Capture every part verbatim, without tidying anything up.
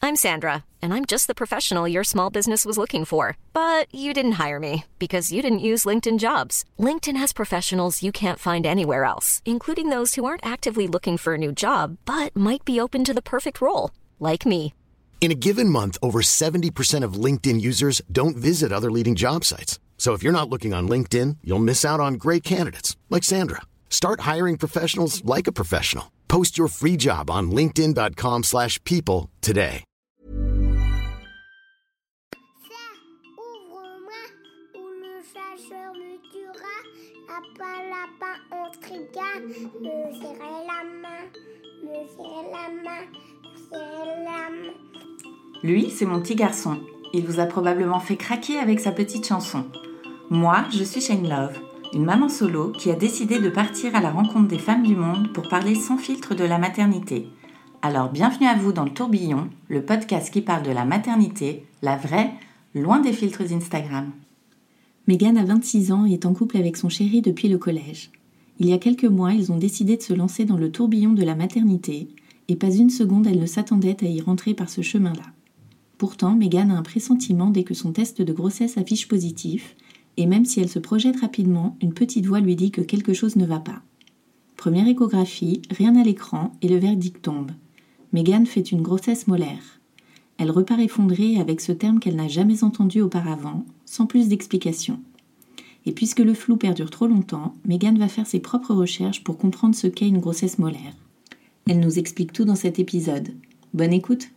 I'm Sandra, and I'm just the professional your small business was looking for. But you didn't hire me because you didn't use LinkedIn Jobs. LinkedIn has professionals you can't find anywhere else, including those who aren't actively looking for a new job, but might be open to the perfect role, like me. In a given month, over seventy percent of LinkedIn users don't visit other leading job sites. So if you're not looking on LinkedIn, you'll miss out on great candidates like Sandra. Start hiring professionals like a professional. Post your free job on linkedin.com slash people today. Ouvre-moi ou le chasseur me tuera. Lapin, lapin, on trigua. Me serrer la main, me serrer la main, me serrer la main. Lui, c'est mon petit garçon. Il vous a probablement fait craquer avec sa petite chanson. Moi, je suis Shane Love, une maman solo qui a décidé de partir à la rencontre des femmes du monde pour parler sans filtre de la maternité. Alors bienvenue à vous dans le Tourbillon, le podcast qui parle de la maternité, la vraie, loin des filtres Instagram. Megan a vingt-six ans et est en couple avec son chéri depuis le collège. Il y a quelques mois, ils ont décidé de se lancer dans le tourbillon de la maternité et pas une seconde elle ne s'attendait à y rentrer par ce chemin-là. Pourtant, Megan a un pressentiment dès que son test de grossesse affiche positif et même si elle se projette rapidement, une petite voix lui dit que quelque chose ne va pas. Première échographie, rien à l'écran et le verdict tombe. Megan fait une grossesse molaire. Elle repart effondrée avec ce terme qu'elle n'a jamais entendu auparavant, sans plus d'explications. Et puisque le flou perdure trop longtemps, Megan va faire ses propres recherches pour comprendre ce qu'est une grossesse molaire. Elle nous explique tout dans cet épisode. Bonne écoute.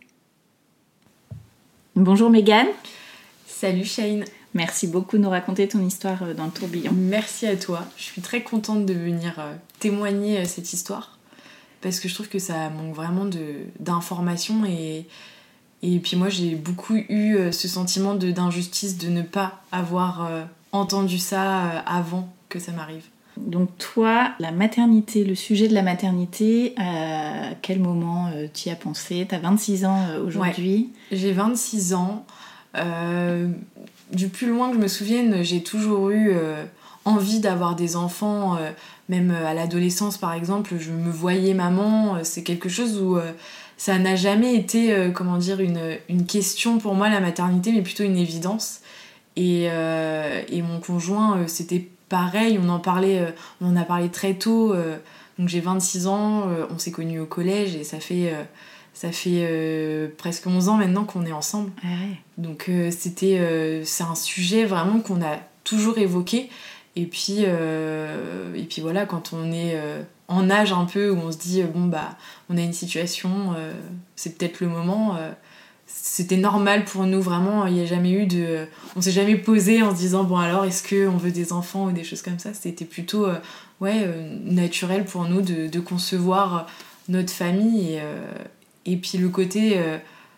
Bonjour Megan. Salut Shane. Merci beaucoup de nous raconter ton histoire dans le tourbillon. Merci à toi. Je suis très contente de venir témoigner cette histoire parce que je trouve que ça manque vraiment de, d'informations et, et puis moi j'ai beaucoup eu ce sentiment de, d'injustice de ne pas avoir entendu ça avant que ça m'arrive. Donc toi, la maternité, le sujet de la maternité, à quel moment tu y as pensé ? T'as vingt-six ans aujourd'hui. Ouais, j'ai vingt-six ans. Euh, du plus loin que je me souvienne, j'ai toujours eu euh, envie d'avoir des enfants, euh, même à l'adolescence par exemple, je me voyais maman, euh, c'est quelque chose où euh, ça n'a jamais été, euh, comment dire, une, une question pour moi la maternité, mais plutôt une évidence. Et, euh, et mon conjoint, euh, c'était pareil, on en parlait, euh, on en a parlé très tôt, euh, donc j'ai vingt-six ans, euh, on s'est connus au collège et ça fait... Euh, Ça fait euh, presque onze ans maintenant qu'on est ensemble. Ah ouais. Donc euh, c'était, euh, c'est un sujet vraiment qu'on a toujours évoqué. Et puis, euh, et puis voilà, quand on est euh, en âge un peu où on se dit, euh, bon bah, on a une situation, euh, c'est peut-être le moment. Euh, c'était normal pour nous, vraiment. Il n'y a jamais eu de... On s'est jamais posé en se disant, bon alors, est-ce qu'on veut des enfants ou des choses comme ça. C'était plutôt euh, ouais, euh, naturel pour nous de, de concevoir notre famille et... Euh, Et puis le côté euh,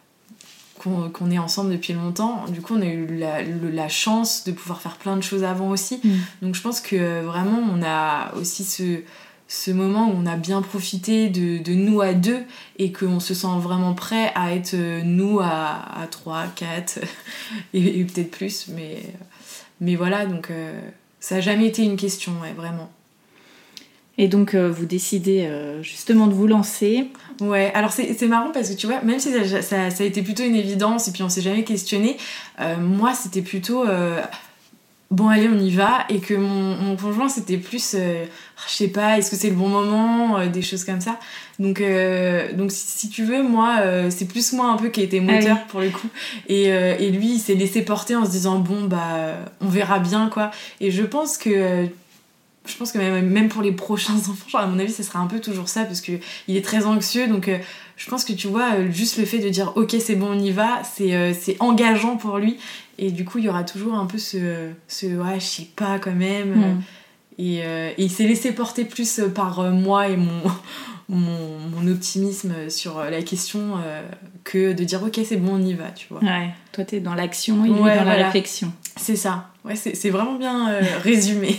qu'on, qu'on est ensemble depuis longtemps, du coup on a eu la, le, la chance de pouvoir faire plein de choses avant aussi. Mmh. Donc je pense que vraiment on a aussi ce, ce moment où on a bien profité de, de nous à deux et qu'on se sent vraiment prêt à être nous à, à trois, quatre et, et peut-être plus. Mais, mais voilà, donc euh, ça n'a jamais été une question, ouais, vraiment. Et donc euh, vous décidez euh, justement de vous lancer. Ouais, alors c'est, c'est marrant parce que tu vois, même si ça, ça, ça a été plutôt une évidence et puis on s'est jamais questionné, euh, moi c'était plutôt euh, bon allez on y va, et que mon, mon conjoint c'était plus euh, je sais pas, est-ce que c'est le bon moment, euh, des choses comme ça. Donc, euh, donc si, si tu veux, moi euh, c'est plus moi un peu qui a été moteur. Ah oui. Pour le coup, et, euh, et lui il s'est laissé porter en se disant bon bah on verra bien quoi. Et je pense que Je pense que même, même pour les prochains enfants, genre à mon avis, ça sera un peu toujours ça, parce qu'il est très anxieux, donc euh, je pense que tu vois, euh, juste le fait de dire ok, c'est bon, on y va, c'est, euh, c'est engageant pour lui, et du coup, il y aura toujours un peu ce, ce ouais, je sais pas quand même, mm. et, euh, et il s'est laissé porter plus par euh, moi et mon, mon, mon optimisme sur la question euh, que de dire ok, c'est bon, on y va, tu vois. Ouais, toi t'es dans l'action et lui ouais, dans voilà. La réflexion. C'est ça, ouais, c'est, c'est vraiment bien euh, résumé.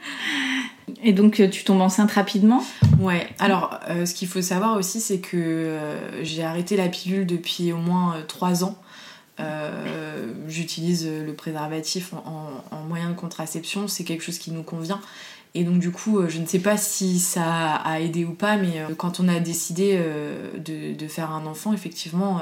Et donc tu tombes enceinte rapidement ? Ouais, alors euh, ce qu'il faut savoir aussi, c'est que euh, j'ai arrêté la pilule depuis au moins euh, trois ans. Euh, j'utilise le préservatif en, en, en moyen de contraception, c'est quelque chose qui nous convient. Et donc du coup, euh, je ne sais pas si ça a aidé ou pas, mais euh, quand on a décidé euh, de, de faire un enfant, effectivement, euh,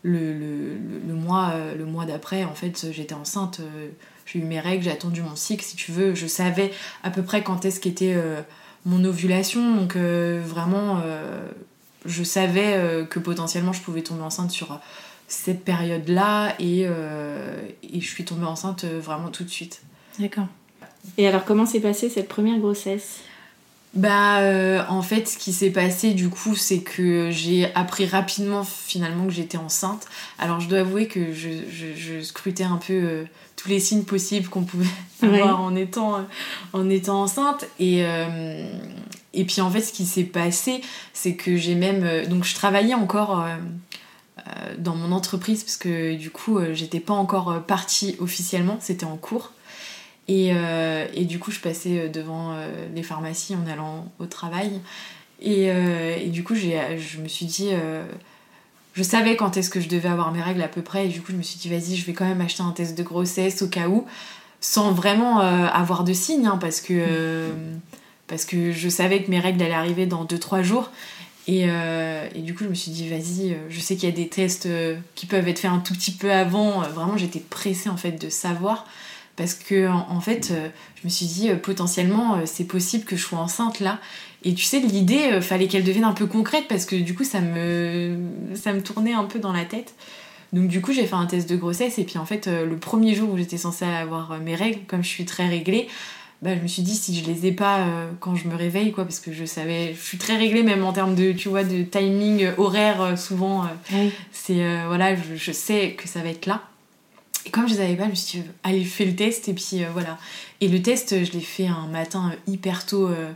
le, le, le, mois, le mois d'après, en fait, j'étais enceinte, euh, j'ai eu mes règles, j'ai attendu mon cycle, si tu veux. Je savais à peu près quand est-ce qu'était euh, mon ovulation, donc euh, vraiment, euh, je savais euh, que potentiellement je pouvais tomber enceinte sur cette période-là, et, euh, et je suis tombée enceinte euh, vraiment tout de suite. D'accord. Et alors, comment s'est passée cette première grossesse ? Bah, euh, en fait, ce qui s'est passé, du coup, c'est que j'ai appris rapidement, finalement, que j'étais enceinte. Alors, je dois avouer que je, je, je scrutais un peu euh, tous les signes possibles qu'on pouvait avoir ouais. en, étant, euh, en étant enceinte. Et, euh, et puis, en fait, ce qui s'est passé, c'est que j'ai même... Euh, donc, je travaillais encore... Euh, euh, dans mon entreprise, parce que, du coup, euh, j'étais pas encore partie officiellement, c'était en cours. Et, euh, et du coup, je passais devant euh, les pharmacies en allant au travail. Et, euh, et du coup, j'ai, je me suis dit... Euh, je savais quand est-ce que je devais avoir mes règles à peu près. Et du coup, je me suis dit, vas-y, je vais quand même acheter un test de grossesse au cas où. Sans vraiment euh, avoir de signes, hein, parce que, euh, parce que je savais que mes règles allaient arriver dans deux trois jours. Et, euh, et du coup, je me suis dit, vas-y, je sais qu'il y a des tests euh, qui peuvent être faits un tout petit peu avant. Vraiment, j'étais pressée, en fait, de savoir... Parce que, en fait, euh, je me suis dit, euh, potentiellement, euh, c'est possible que je sois enceinte là. Et tu sais, l'idée, euh, fallait qu'elle devienne un peu concrète parce que du coup, ça me, ça me tournait un peu dans la tête. Donc, du coup, j'ai fait un test de grossesse. Et puis, en fait, euh, le premier jour où j'étais censée avoir euh, mes règles, comme je suis très réglée, bah, je me suis dit, si je les ai pas euh, quand je me réveille, quoi, parce que je savais, je suis très réglée, même en termes de, tu vois, de timing euh, horaire, euh, souvent, euh, oui. c'est, euh, voilà, je, je sais que ça va être là. Et comme je les avais pas, je me suis dit, allez, fais le test, et puis euh, voilà. Et le test, je l'ai fait un matin hyper tôt, euh,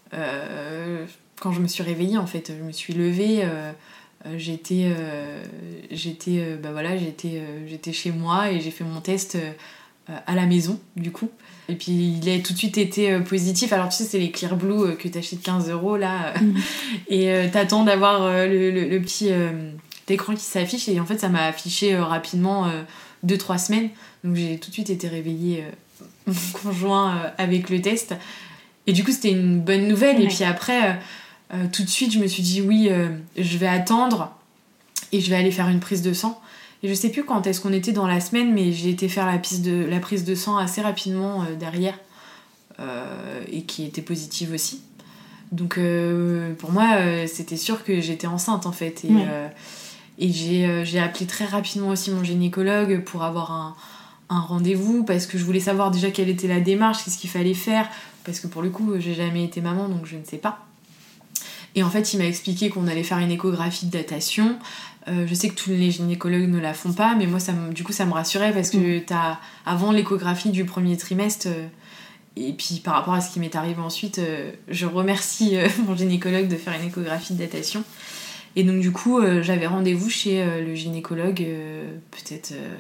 euh, quand je me suis réveillée, en fait. Je me suis levée, euh, j'étais, euh, j'étais, euh, bah voilà, j'étais, euh, j'étais chez moi, et j'ai fait mon test euh, à la maison, du coup. Et puis, il a tout de suite été euh, positif. Alors, tu sais, c'est les Clear Blue euh, que t'achètes quinze euros, là. Mmh. Et euh, t'attends d'avoir euh, le, le, le petit euh, écran qui s'affiche, et en fait, ça m'a affiché euh, rapidement... Euh, deux trois semaines, donc j'ai tout de suite été réveillée euh, mon conjoint euh, avec le test, et du coup c'était une bonne nouvelle. Ouais. Et puis après euh, euh, tout de suite je me suis dit oui, euh, je vais attendre et je vais aller faire une prise de sang. Et je sais plus quand est-ce qu'on était dans la semaine, mais j'ai été faire la, prise de, la prise de sang assez rapidement euh, derrière, euh, et qui était positive aussi. Donc euh, pour moi euh, c'était sûr que j'étais enceinte, en fait. Et ouais. euh, Et j'ai, euh, j'ai appelé très rapidement aussi mon gynécologue pour avoir un, un rendez-vous, parce que je voulais savoir déjà quelle était la démarche, qu'est-ce qu'il fallait faire, parce que pour le coup, j'ai jamais été maman, donc je ne sais pas. Et en fait, il m'a expliqué qu'on allait faire une échographie de datation. Euh, je sais que tous les gynécologues ne la font pas, mais moi, ça me, du coup, ça me rassurait, parce que mmh. t'as, avant l'échographie du premier trimestre, euh, et puis par rapport à ce qui m'est arrivé ensuite, euh, je remercie euh, mon gynécologue de faire une échographie de datation. Et donc du coup, euh, j'avais rendez-vous chez euh, le gynécologue euh, peut-être euh,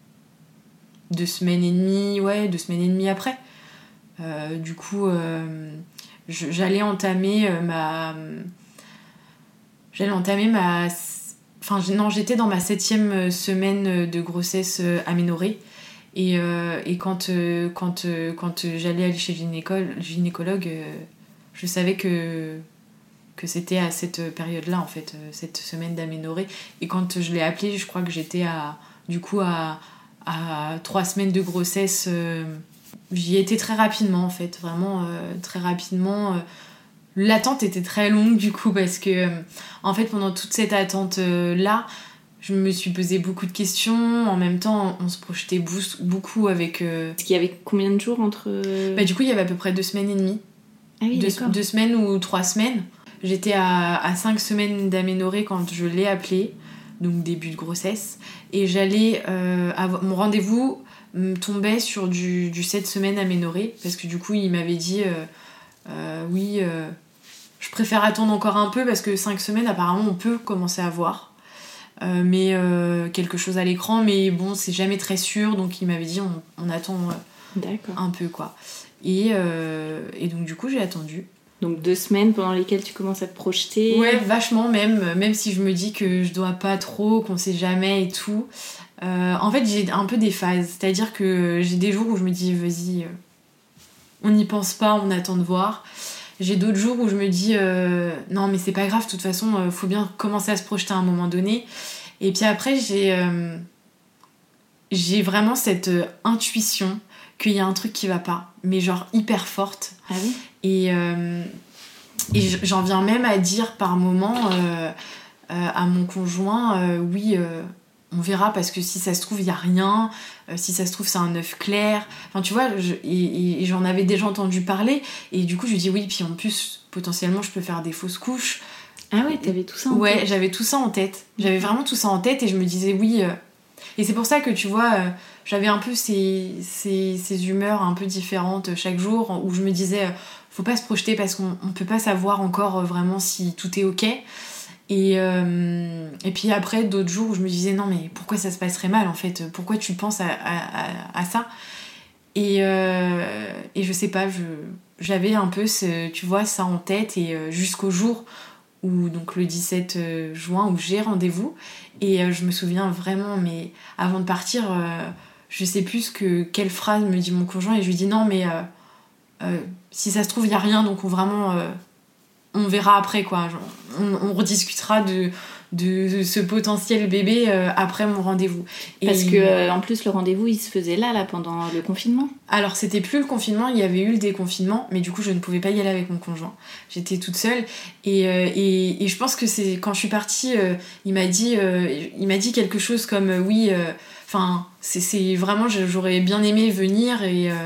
deux semaines et demie, ouais, deux semaines et demie après. Euh, du coup, euh, je, j'allais entamer euh, ma... J'allais entamer ma... Enfin, non, j'étais dans ma septième semaine de grossesse aménorrhée. Et, euh, et quand, euh, quand, euh, quand j'allais aller chez le gynécologue, gynécologue euh, je savais que... que c'était à cette période-là, en fait, cette semaine d'aménorrhée. Et quand je l'ai appelé, je crois que j'étais à, du coup à, à trois semaines de grossesse. Euh, j'y étais très rapidement, en fait, vraiment euh, très rapidement. L'attente était très longue, du coup, parce que, euh, en fait, pendant toute cette attente-là, je me suis posé beaucoup de questions. En même temps, on se projetait beaucoup avec... Euh... Est-ce qu'il y avait combien de jours entre... Bah, du coup, il y avait à peu près deux semaines et demie. Ah oui, deux, d'accord. Deux semaines ou trois semaines. J'étais à, à cinq semaines d'aménorrhée quand je l'ai appelé, donc début de grossesse. Et j'allais... Euh, avoir, mon rendez-vous tombait sur du, du sept semaines aménorrhée, parce que du coup, il m'avait dit... Euh, euh, oui, euh, je préfère attendre encore un peu, parce que cinq semaines, apparemment, on peut commencer à voir. Euh, mais euh, quelque chose à l'écran, mais bon, c'est jamais très sûr, donc il m'avait dit on, on attend euh, un peu, quoi. Et, euh, et donc du coup j'ai attendu. Donc deux semaines pendant lesquelles tu commences à te projeter. Ouais, vachement même, même si je me dis que je dois pas trop, qu'on sait jamais et tout. Euh, en fait j'ai un peu des phases, c'est-à-dire que j'ai des jours où je me dis vas-y, euh, on n'y pense pas, on attend de voir. J'ai d'autres jours où je me dis euh, non mais c'est pas grave, de toute façon euh, faut bien commencer à se projeter à un moment donné. Et puis après, j'ai, euh, j'ai vraiment cette euh, intuition qu'il y a un truc qui va pas, mais genre hyper forte. Ah oui. Et, euh, et j'en viens même à dire par moments euh, euh, à mon conjoint, euh, oui, euh, on verra, parce que si ça se trouve, il y a rien, euh, si ça se trouve, c'est un œuf clair. Enfin, tu vois, je, et, et j'en avais déjà entendu parler, et du coup, je lui dis oui, puis en plus, potentiellement, je peux faire des fausses couches. Ah ouais, t'avais tout ça en ouais, tête. j'avais tout ça en tête. J'avais vraiment tout ça en tête, et je me disais oui. Euh, et c'est pour ça que, tu vois, euh, j'avais un peu ces, ces, ces humeurs un peu différentes chaque jour, où je me disais, euh, faut pas se projeter parce qu'on on peut pas savoir encore euh, vraiment si tout est ok. Et, euh, et puis après, d'autres jours où je me disais, non, mais pourquoi ça se passerait mal en fait ? Pourquoi tu penses à, à, à, à ça ? Et, euh, et je sais pas, je, j'avais un peu ce, tu vois, ça en tête, et euh, jusqu'au jour où, donc le dix-sept juin, où j'ai rendez-vous. Et euh, je me souviens vraiment, mais avant de partir, euh, je sais plus que, quelle phrase me dit mon conjoint, et je lui dis non, mais euh, euh, si ça se trouve, il n'y a rien, donc on, vraiment, euh, on verra après, quoi. Genre, on, on rediscutera de, de ce potentiel bébé euh, après mon rendez-vous. Et Parce que euh, en plus, le rendez-vous, il se faisait là, là, pendant le confinement. Alors, c'était plus le confinement, il y avait eu le déconfinement, mais du coup, je ne pouvais pas y aller avec mon conjoint. J'étais toute seule, et, euh, et, et je pense que c'est quand je suis partie, euh, il m'a dit, euh, il m'a dit quelque chose comme euh, oui, enfin, euh, c'est, c'est vraiment, j'aurais bien aimé venir, et euh,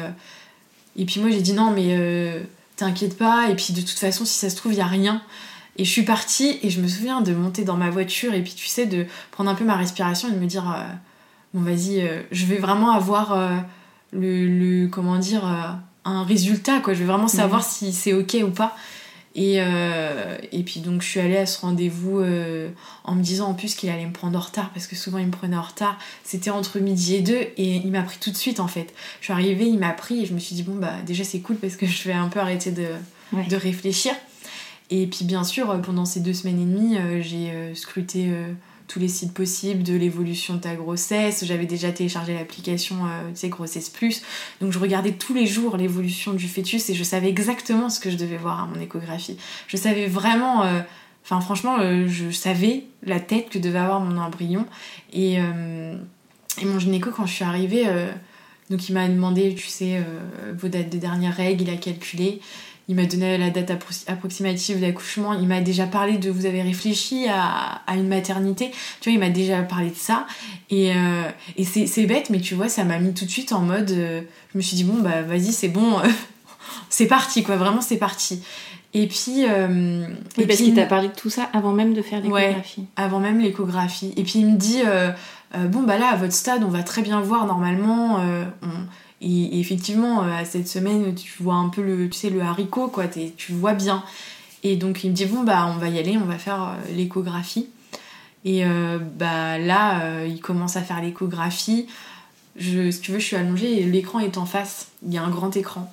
et puis moi j'ai dit non, mais euh, t'inquiète pas, et puis de toute façon, si ça se trouve, il y a rien. Et je suis partie, et je me souviens de monter dans ma voiture, et puis tu sais, de prendre un peu ma respiration et de me dire euh, bon, vas-y, euh, je vais vraiment avoir euh, le, le, comment dire, euh, un résultat, quoi. Je vais vraiment savoir mmh. si c'est ok ou pas. Et, euh, et puis donc je suis allée à ce rendez-vous euh, en me disant en plus qu'il allait me prendre en retard, parce que souvent il me prenait en retard. C'était entre midi et deux, et il m'a pris tout de suite en fait. Je suis arrivée, il m'a pris, et je me suis dit bon bah déjà c'est cool, parce que je vais un peu arrêter de, ouais. de réfléchir. Et puis bien sûr, pendant ces deux semaines et demie, euh, j'ai euh, scruté euh, tous les sites possibles de l'évolution de ta grossesse. J'avais déjà téléchargé l'application, euh, tu sais, Grossesse Plus. Donc je regardais tous les jours l'évolution du fœtus, et je savais exactement ce que je devais voir à mon échographie. Je savais vraiment... Enfin euh, franchement, euh, je savais la tête que devait avoir mon embryon. Et, euh, et mon gynéco, quand je suis arrivée, euh, donc il m'a demandé, tu sais, euh, vos dates de dernières règles, il a calculé... Il m'a donné la date appro- approximative d'accouchement. Il m'a déjà parlé de « vous avez réfléchi à, à une maternité ?» Tu vois, il m'a déjà parlé de ça. Et, euh, et c'est, c'est bête, mais tu vois, ça m'a mis tout de suite en mode... Euh, je me suis dit, bon, bah vas-y, c'est bon. C'est parti, quoi. Vraiment, c'est parti. Et puis... Euh, oui, et parce puis, qu'il t'a parlé de tout ça avant même de faire l'échographie. Ouais, avant même l'échographie. Et puis, il me dit, euh, euh, bon, bah là, à votre stade, on va très bien voir normalement... Euh, on, Et, et effectivement, à cette semaine, tu vois un peu le, tu sais, le haricot, quoi, t'es, tu vois bien. Et donc, il me dit, bon, bah, on va y aller, on va faire euh, l'échographie. Et euh, bah, là, euh, il commence à faire l'échographie. Je, si tu veux, je suis allongée, et l'écran est en face. Il y a un grand écran.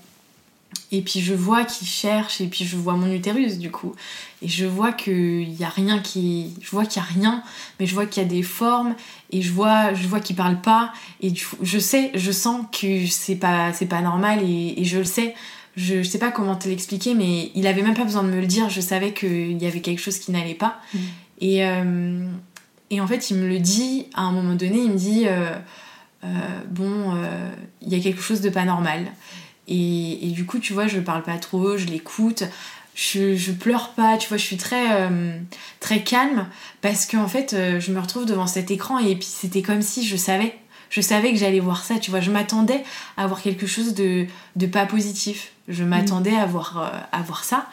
Et puis, je vois qu'il cherche, et puis je vois mon utérus, du coup. Et je vois qu'il y a rien qui... Je vois qu'il y a rien, mais je vois qu'il y a des formes, et je vois, je vois qu'il parle pas, et du coup, je sais, je sens que c'est pas, c'est pas normal, et, et je le sais. Je, je sais pas comment te l'expliquer, mais il avait même pas besoin de me le dire, je savais qu'il y avait quelque chose qui n'allait pas. Mmh. Et, euh, et en fait, il me le dit, à un moment donné, il me dit, euh, euh, bon, euh, il y a quelque chose de pas normal. Et, et du coup, tu vois, je parle pas trop, je l'écoute, je, je pleure pas, tu vois, je suis très, euh, très calme, parce qu'en fait, euh, je me retrouve devant cet écran, et puis c'était comme si je savais, je savais que j'allais voir ça, tu vois, je m'attendais à voir quelque chose de, de pas positif, je m'attendais mmh. à, voir, euh, à voir ça,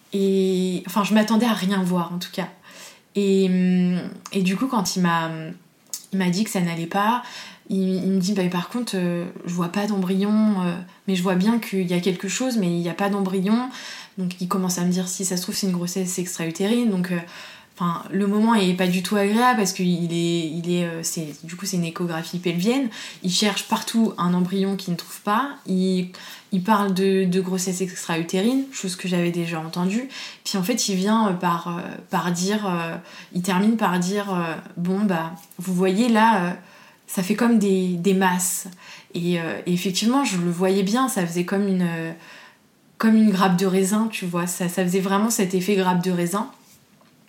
et enfin, je m'attendais à rien voir, en tout cas. Et, et du coup, quand il m'a, il m'a dit que ça n'allait pas, Il, il me dit, bah, par contre, euh, je vois pas d'embryon, euh, mais je vois bien qu'il y a quelque chose, mais il n'y a pas d'embryon. Donc il commence à me dire, si ça se trouve, c'est une grossesse extra-utérine. Donc euh, le moment est pas du tout agréable, parce que il est, il est, euh, c'est, du coup, c'est une échographie pelvienne. Il cherche partout un embryon qu'il ne trouve pas. Il, il parle de, de grossesse extra-utérine, chose que j'avais déjà entendue. Puis en fait, il vient par, euh, par dire, euh, il termine par dire, euh, bon, bah, vous voyez là... Euh, ça fait comme des, des masses. Et, euh, et effectivement, je le voyais bien, ça faisait comme une, euh, comme une grappe de raisin, tu vois. Ça, ça faisait vraiment cet effet grappe de raisin.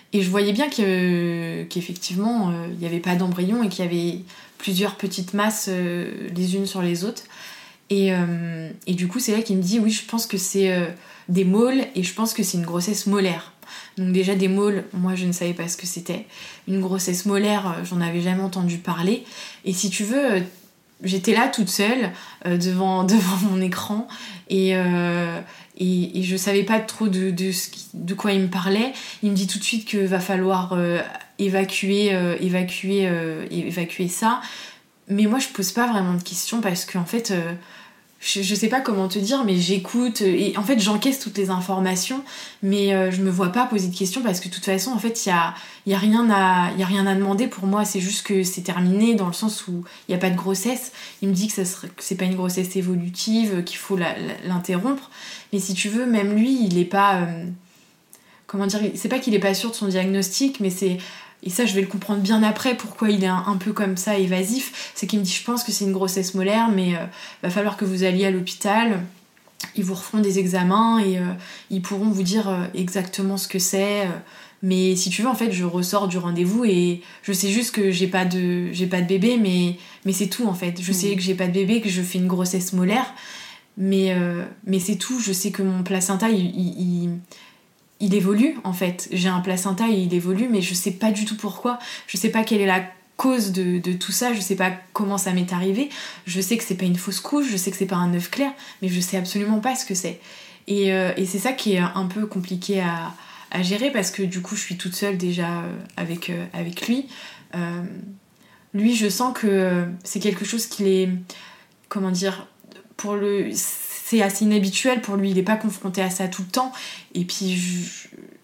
Et je voyais bien que, qu'effectivement, il euh, n'y avait pas d'embryon et qu'il y avait plusieurs petites masses euh, les unes sur les autres. Et, euh, et du coup, c'est là qu'il me dit, oui, je pense que c'est euh, des môles et je pense que c'est une grossesse molaire. Donc déjà, des môles, moi, je ne savais pas ce que c'était. Une grossesse molaire, euh, j'en avais jamais entendu parler. Et si tu veux, euh, j'étais là toute seule euh, devant, devant mon écran et, euh, et, et je savais pas trop de, de, ce qui, de quoi il me parlait. Il me dit tout de suite qu'il va falloir euh, évacuer, euh, évacuer, euh, évacuer ça. Mais moi, je pose pas vraiment de questions parce qu'en fait... Euh, Je, je sais pas comment te dire, mais j'écoute et en fait j'encaisse toutes les informations, mais euh, je me vois pas poser de questions parce que de toute façon en fait il y a, y a rien à y a rien à demander pour moi, c'est juste que c'est terminé dans le sens où il y a pas de grossesse. Il me dit que ça serait, que c'est pas une grossesse évolutive, qu'il faut la, la, l'interrompre, mais si tu veux, même lui il est pas euh, comment dire, c'est pas qu'il est pas sûr de son diagnostic, mais c'est et ça je vais le comprendre bien après pourquoi il est un, un peu comme ça évasif, c'est qu'il me dit je pense que c'est une grossesse molaire mais euh, va falloir que vous alliez à l'hôpital, ils vous referont des examens et euh, ils pourront vous dire euh, exactement ce que c'est, euh, mais si tu veux en fait je ressors du rendez-vous et je sais juste que j'ai pas de, j'ai pas de bébé mais, mais c'est tout en fait, je mmh. sais que j'ai pas de bébé, que je fais une grossesse molaire mais, euh, mais c'est tout, je sais que mon placenta il, il, il il évolue en fait, j'ai un placenta et il évolue mais je sais pas du tout pourquoi, je sais pas quelle est la cause de, de tout ça, je sais pas comment ça m'est arrivé, je sais que c'est pas une fausse couche, je sais que c'est pas un œuf clair, mais je sais absolument pas ce que c'est. Et, euh, et c'est ça qui est un peu compliqué à, à gérer parce que du coup je suis toute seule déjà avec, euh, avec lui. Euh, lui je sens que c'est quelque chose qu'il est, comment dire, pour le... c'est assez inhabituel pour lui, il est pas confronté à ça tout le temps et puis je,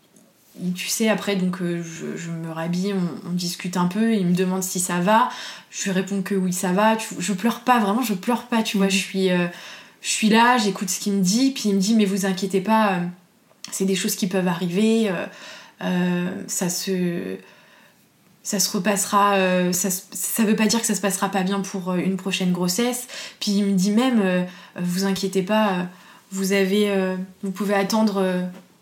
tu sais après donc euh, je, je me rhabille, on, on discute un peu, il me demande si ça va, je lui réponds que oui ça va, tu, je pleure pas, vraiment je pleure pas, tu vois, je suis, euh, je suis là, j'écoute ce qu'il me dit, puis il me dit mais vous inquiétez pas, euh, c'est des choses qui peuvent arriver, euh, euh, ça se... ça se repassera, euh, ça, ça veut pas dire que ça se passera pas bien pour euh, une prochaine grossesse. Puis il me dit même, euh, vous inquiétez pas, euh, vous avez, euh, vous pouvez attendre euh,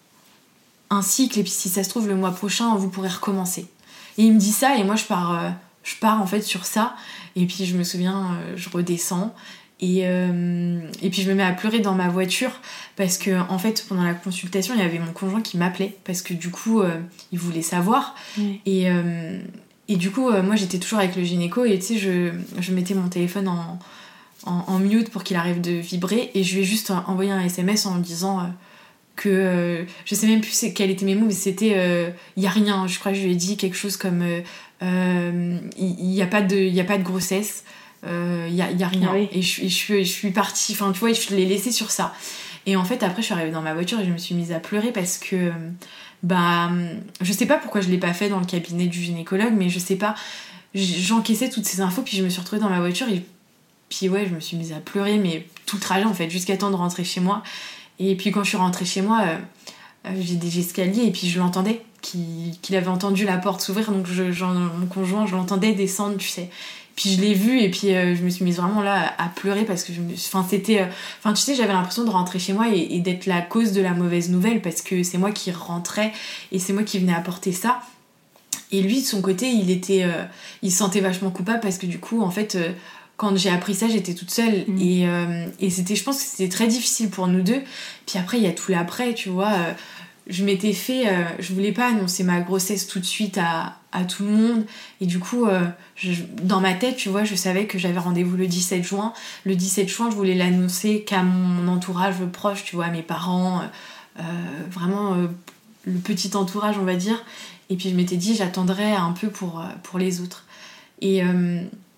un cycle et puis si ça se trouve le mois prochain vous pourrez recommencer. Et il me dit ça et moi je pars, euh, je pars en fait sur ça. Et puis je me souviens, euh, je redescends et euh, et puis je me mets à pleurer dans ma voiture parce que en fait pendant la consultation il y avait mon conjoint qui m'appelait parce que du coup euh, il voulait savoir oui. et euh, et du coup euh, moi j'étais toujours avec le gynéco et tu sais je je mettais mon téléphone en en, en mute pour qu'il arrête de vibrer et je lui ai juste envoyé un S M S en me disant euh, que euh, je sais même plus quels étaient mes mots mais c'était il euh, y a rien, je crois que je lui ai dit quelque chose comme il euh, y, y a pas de il y a pas de grossesse, il euh, y, a, y a rien ah oui. et, je, et je, suis, je suis partie, enfin tu vois, je l'ai laissé sur ça et en fait après je suis arrivée dans ma voiture et je me suis mise à pleurer parce que bah je sais pas pourquoi je l'ai pas fait dans le cabinet du gynécologue mais je sais pas, j'encaissais toutes ces infos puis je me suis retrouvée dans ma voiture et puis ouais je me suis mise à pleurer mais tout le trajet en fait jusqu'à temps de rentrer chez moi et puis quand je suis rentrée chez moi euh, euh, j'ai des escaliers et puis je l'entendais qu'il, qu'il avait entendu la porte s'ouvrir donc je, genre, mon conjoint je l'entendais descendre tu sais. Puis je l'ai vu et puis euh, je me suis mise vraiment là à, à pleurer parce que je me enfin c'était euh... enfin tu sais j'avais l'impression de rentrer chez moi et, et d'être la cause de la mauvaise nouvelle parce que c'est moi qui rentrais et c'est moi qui venais apporter ça et lui de son côté il était euh... il se sentait vachement coupable parce que du coup en fait euh, quand j'ai appris ça j'étais toute seule mmh. et, euh... et c'était je pense que c'était très difficile pour nous deux puis après il y a tout l'après tu vois euh... je m'étais fait euh... je voulais pas annoncer ma grossesse tout de suite à à tout le monde et du coup euh, je, dans ma tête tu vois je savais que j'avais rendez-vous le dix-sept juin, le dix-sept juin je voulais l'annoncer qu'à mon entourage proche tu vois, à mes parents euh, vraiment euh, le petit entourage on va dire et puis je m'étais dit j'attendrai un peu pour, pour les autres et, euh,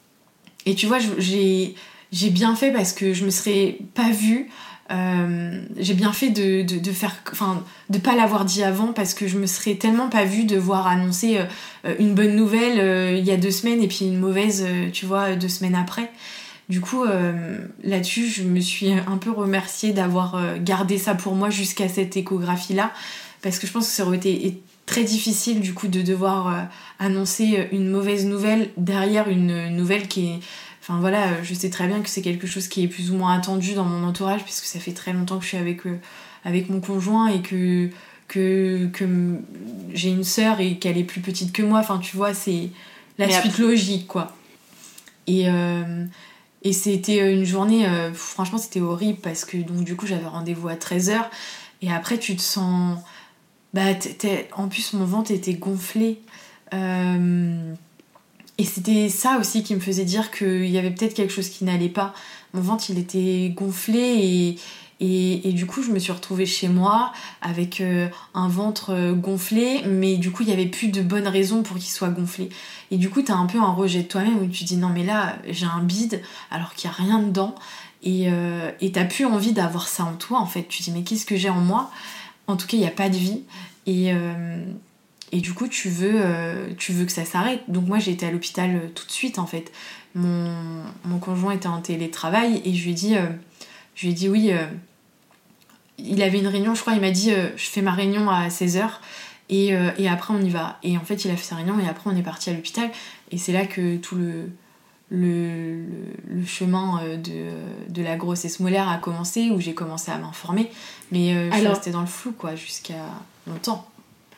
et tu vois j'ai, j'ai bien fait parce que je me serais pas vue. Euh, j'ai bien fait de, de, de faire enfin de pas l'avoir dit avant parce que je me serais tellement pas vue de voir annoncer euh, une bonne nouvelle euh, il y a deux semaines et puis une mauvaise euh, tu vois deux semaines après du coup euh, là-dessus je me suis un peu remerciée d'avoir euh, gardé ça pour moi jusqu'à cette échographie là parce que je pense que ça aurait été très difficile du coup de devoir euh, annoncer une mauvaise nouvelle derrière une, une nouvelle qui est enfin voilà, je sais très bien que c'est quelque chose qui est plus ou moins attendu dans mon entourage puisque ça fait très longtemps que je suis avec, euh, avec mon conjoint et que, que, que j'ai une sœur et qu'elle est plus petite que moi. Enfin, tu vois, c'est la Mais suite après... logique, quoi. Et, euh, et c'était une journée, euh, franchement, c'était horrible parce que donc, du coup, j'avais rendez-vous à treize heures. Et après, tu te sens... Bah, t'es, t'es... En plus, mon ventre était gonflé. Euh... Et c'était ça aussi qui me faisait dire qu'il y avait peut-être quelque chose qui n'allait pas. Mon ventre, il était gonflé et, et, et du coup, je me suis retrouvée chez moi avec euh, un ventre gonflé, mais du coup, il n'y avait plus de bonnes raisons pour qu'il soit gonflé. Et du coup, t'as un peu un rejet de toi-même où tu te dis non, mais là, j'ai un bide alors qu'il n'y a rien dedans. Et, euh, et t'as plus envie d'avoir ça en toi, en fait. Tu te dis mais qu'est-ce que j'ai en moi ? En tout cas, il n'y a pas de vie. Et... Euh, Et du coup, tu veux, euh, tu veux que ça s'arrête. Donc moi, j'ai été à l'hôpital euh, tout de suite, en fait. Mon, mon conjoint était en télétravail et je lui ai dit, euh, je lui ai dit oui. Euh, il avait une réunion, je crois, il m'a dit, euh, je fais ma réunion à seize heures et, euh, et après on y va. Et en fait, il a fait sa réunion et après on est parti à l'hôpital. Et c'est là que tout le, le, le, le chemin de, de la grossesse molaire a commencé, où j'ai commencé à m'informer. Mais euh, je suis restée dans le flou, quoi, jusqu'à longtemps.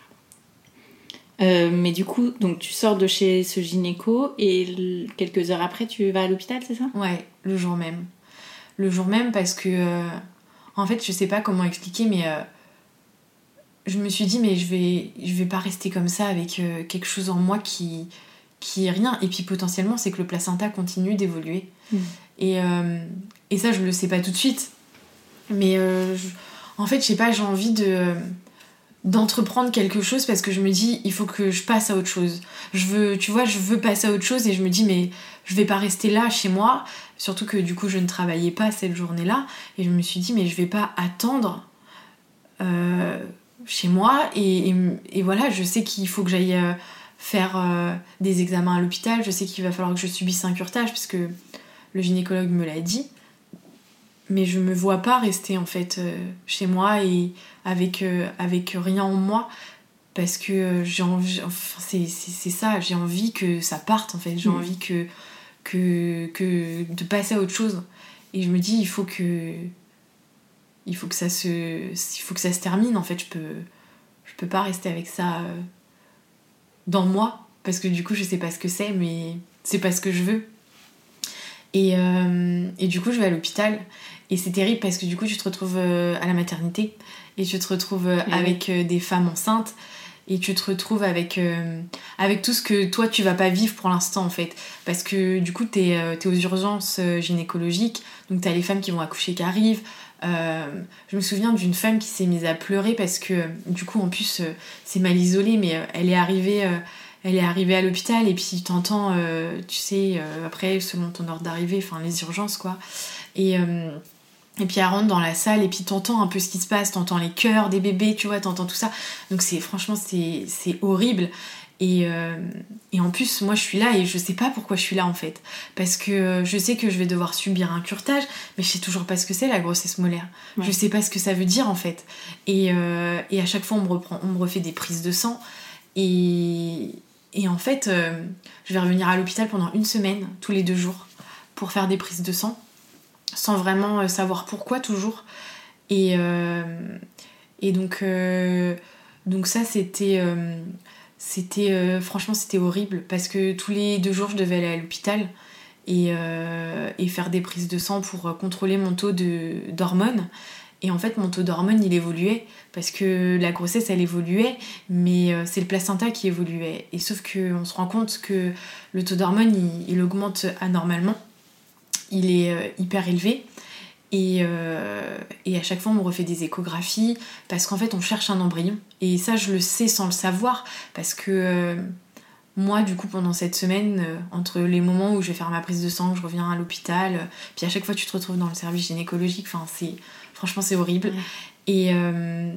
Euh, mais du coup, donc tu sors de chez ce gynéco et l- quelques heures après, tu vas à l'hôpital, c'est ça ? Ouais, le jour même. Le jour même parce que... Euh, en fait, je sais pas comment expliquer, mais... Euh, je me suis dit, mais je vais, je vais pas rester comme ça avec euh, quelque chose en moi qui, qui est rien. Et puis potentiellement, c'est que le placenta continue d'évoluer. Mmh. Et, euh, et ça, je le sais pas tout de suite. Mais euh, je, en fait, je sais pas, j'ai envie de... Euh, d'entreprendre quelque chose parce que je me dis il faut que je passe à autre chose. Je veux, tu vois, je veux passer à autre chose et je me dis mais je vais pas rester là chez moi, surtout que du coup je ne travaillais pas cette journée-là et je me suis dit mais je vais pas attendre euh, chez moi et, et, et voilà, je sais qu'il faut que j'aille euh, faire euh, des examens à l'hôpital, je sais qu'il va falloir que je subisse un curetage parce que le gynécologue me l'a dit. Mais je me vois pas rester en fait euh, chez moi et avec, euh, avec rien en moi parce que euh, j'ai envie, enfin, c'est, c'est, c'est ça, j'ai envie que ça parte en fait, j'ai mmh. envie que, que, que de passer à autre chose. Et je me dis il faut que il faut que ça se, il faut que ça se termine en fait, je peux, je peux pas rester avec ça euh, dans moi parce que du coup je sais pas ce que c'est mais c'est pas ce que je veux. Et, euh, et du coup je vais à l'hôpital et c'est terrible parce que du coup tu te retrouves à la maternité et tu te retrouves mmh. avec des femmes enceintes et tu te retrouves avec, euh, avec tout ce que toi tu vas pas vivre pour l'instant en fait parce que du coup t'es, euh, t'es aux urgences gynécologiques donc t'as les femmes qui vont accoucher qui arrivent. Euh, je me souviens d'une femme qui s'est mise à pleurer parce que du coup en plus euh, c'est mal isolé mais euh, elle est arrivée euh, elle est arrivée à l'hôpital et puis t'entends euh, tu sais euh, après selon ton ordre d'arrivée enfin les urgences quoi et, euh, et puis elle rentre dans la salle et puis t'entends un peu ce qui se passe, t'entends les cœurs des bébés tu vois, t'entends tout ça donc c'est franchement c'est, c'est horrible et, euh, et en plus moi je suis là et je sais pas pourquoi je suis là en fait parce que je sais que je vais devoir subir un curetage mais je sais toujours pas ce que c'est la grossesse molaire ouais. Je sais pas ce que ça veut dire en fait et, euh, et à chaque fois on me, reprend, on me refait des prises de sang et, et en fait euh, je vais revenir à l'hôpital pendant une semaine tous les deux jours pour faire des prises de sang sans vraiment savoir pourquoi toujours et, euh, et donc, euh, donc ça c'était euh, C'était, euh, franchement, c'était horrible parce que tous les deux jours, je devais aller à l'hôpital et, euh, et faire des prises de sang pour contrôler mon taux de, d'hormones. Et en fait, mon taux d'hormones, il évoluait parce que la grossesse, elle évoluait, mais euh, c'est le placenta qui évoluait. Et sauf qu'on se rend compte que le taux d'hormones, il, il augmente anormalement. Il est euh, hyper élevé. Et, euh, et à chaque fois on me refait des échographies parce qu'en fait on cherche un embryon et ça je le sais sans le savoir parce que euh, moi du coup pendant cette semaine euh, entre les moments où je vais faire ma prise de sang, je reviens à l'hôpital euh, puis à chaque fois tu te retrouves dans le service gynécologique, enfin c'est franchement c'est horrible ouais. et, euh,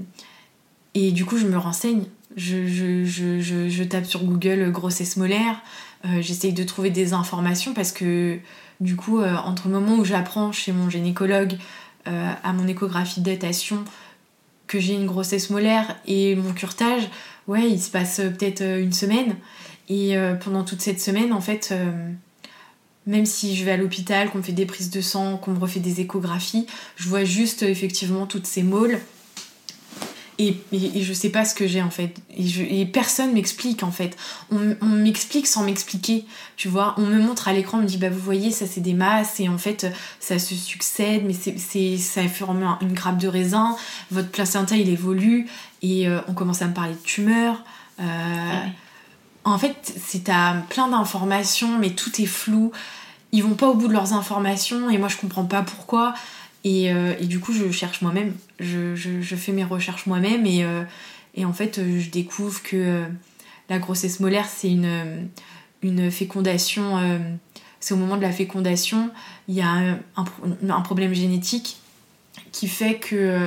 et du coup je me renseigne je, je, je, je, je tape sur Google grossesse molaire, euh, j'essaye de trouver des informations parce que du coup, euh, entre le moment où j'apprends chez mon gynécologue euh, à mon échographie de datation que j'ai une grossesse molaire et mon curetage, ouais, il se passe euh, peut-être euh, une semaine. Et euh, pendant toute cette semaine, en fait, euh, même si je vais à l'hôpital, qu'on me fait des prises de sang, qu'on me refait des échographies, je vois juste euh, effectivement toutes ces moles. Et, et, et je sais pas ce que j'ai en fait. Et, je, et personne m'explique en fait. On, on m'explique sans m'expliquer, tu vois. On me montre à l'écran, on me dit, bah vous voyez, ça c'est des masses, et en fait, ça se succède, mais c'est, c'est, ça forme une grappe de raisin, votre placenta il évolue, et euh, on commence à me parler de tumeurs. Euh, ah oui. En fait, c'est t'as plein d'informations, mais tout est flou. Ils vont pas au bout de leurs informations, et moi je comprends pas pourquoi. Et, euh, et du coup, je cherche moi-même, je, je, je fais mes recherches moi-même, et, euh, et en fait, je découvre que euh, la grossesse molaire, c'est une, une fécondation, euh, c'est au moment de la fécondation, il y a un, un, un problème génétique qui fait que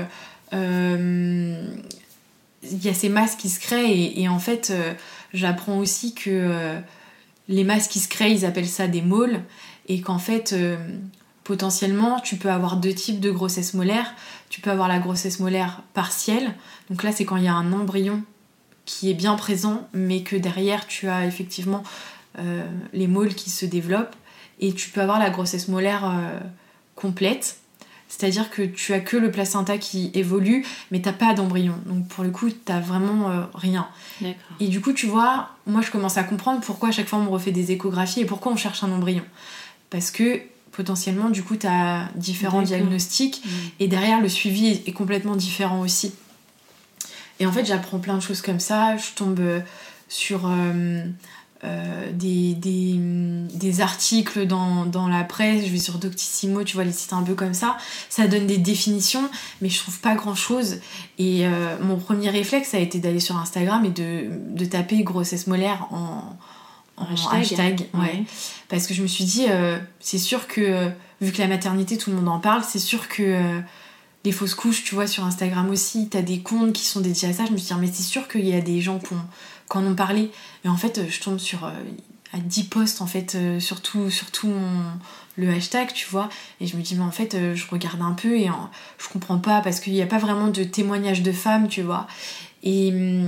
euh, il y a ces masses qui se créent, et, et en fait, euh, j'apprends aussi que euh, les masses qui se créent, ils appellent ça des môles, et qu'en fait... Euh, potentiellement, tu peux avoir deux types de grossesse molaire. Tu peux avoir la grossesse molaire partielle. Donc là, c'est quand il y a un embryon qui est bien présent, mais que derrière, tu as effectivement euh, les môles qui se développent. Et tu peux avoir la grossesse molaire euh, complète. C'est-à-dire que tu as que le placenta qui évolue, mais t'as pas d'embryon. Donc pour le coup, t'as vraiment euh, rien. D'accord. Et du coup, tu vois, moi, je commence à comprendre pourquoi à chaque fois on me refait des échographies et pourquoi on cherche un embryon. Parce que potentiellement, du coup, tu as différents D'accord. diagnostics, mmh. et derrière, le suivi est, est complètement différent aussi. Et en fait, j'apprends plein de choses comme ça. Je tombe sur euh, euh, des, des, des articles dans, dans la presse. Je vais sur Doctissimo, tu vois, les sites un peu comme ça. Ça donne des définitions, mais je trouve pas grand-chose. Et euh, mon premier réflexe, ça a été d'aller sur Instagram et de, de taper grossesse molaire en... en hashtag, hashtag ouais. ouais. Parce que je me suis dit euh, c'est sûr que euh, vu que la maternité tout le monde en parle, c'est sûr que euh, les fausses couches, tu vois, sur Instagram aussi t'as des comptes qui sont dédiés à ça. Je me suis dit mais c'est sûr qu'il y a des gens qui en ont parlé, et en fait je tombe sur euh, à dix posts en fait euh, sur tout, sur tout mon, le hashtag, tu vois, et je me dis mais en fait euh, je regarde un peu et euh, je comprends pas, parce qu'il n'y a pas vraiment de témoignages de femmes, tu vois, et,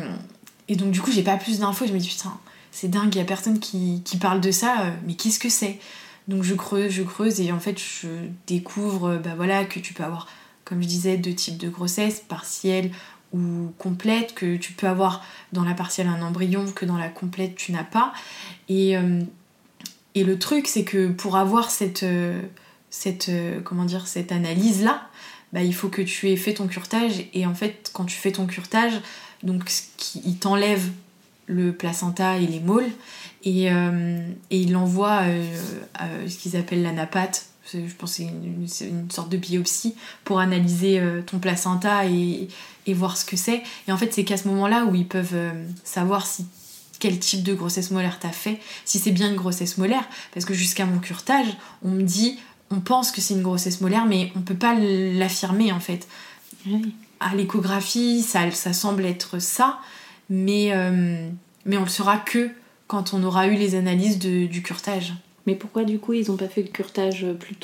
et donc du coup j'ai pas plus d'infos. Je me dis putain, c'est dingue, il y a personne qui, qui parle de ça, euh, mais qu'est-ce que c'est ? Donc je creuse, je creuse, et en fait je découvre bah voilà, que tu peux avoir, comme je disais, deux types de grossesse, partielle ou complète, que tu peux avoir dans la partielle un embryon, que dans la complète tu n'as pas. Et, euh, et le truc, c'est que pour avoir cette, euh, cette, euh, comment dire, cette analyse-là, bah, il faut que tu aies fait ton curetage, et en fait quand tu fais ton curetage, donc il t'enlève le placenta et les môles, et, euh, et il l'envoie euh, à ce qu'ils appellent l'anapathe. Je pense que c'est une, c'est une sorte de biopsie pour analyser euh, ton placenta et, et voir ce que c'est. Et en fait, c'est qu'à ce moment-là où ils peuvent euh, savoir si, quel type de grossesse molaire t'as fait, si c'est bien une grossesse molaire. Parce que jusqu'à mon curetage, on me dit, on pense que c'est une grossesse molaire, mais on peut pas l'affirmer en fait. Oui. À l'échographie, ça, ça semble être ça, mais, euh, mais on le saura que quand on aura eu les analyses de, du curetage. Mais pourquoi du coup ils n'ont pas fait le curetage plus tôt ?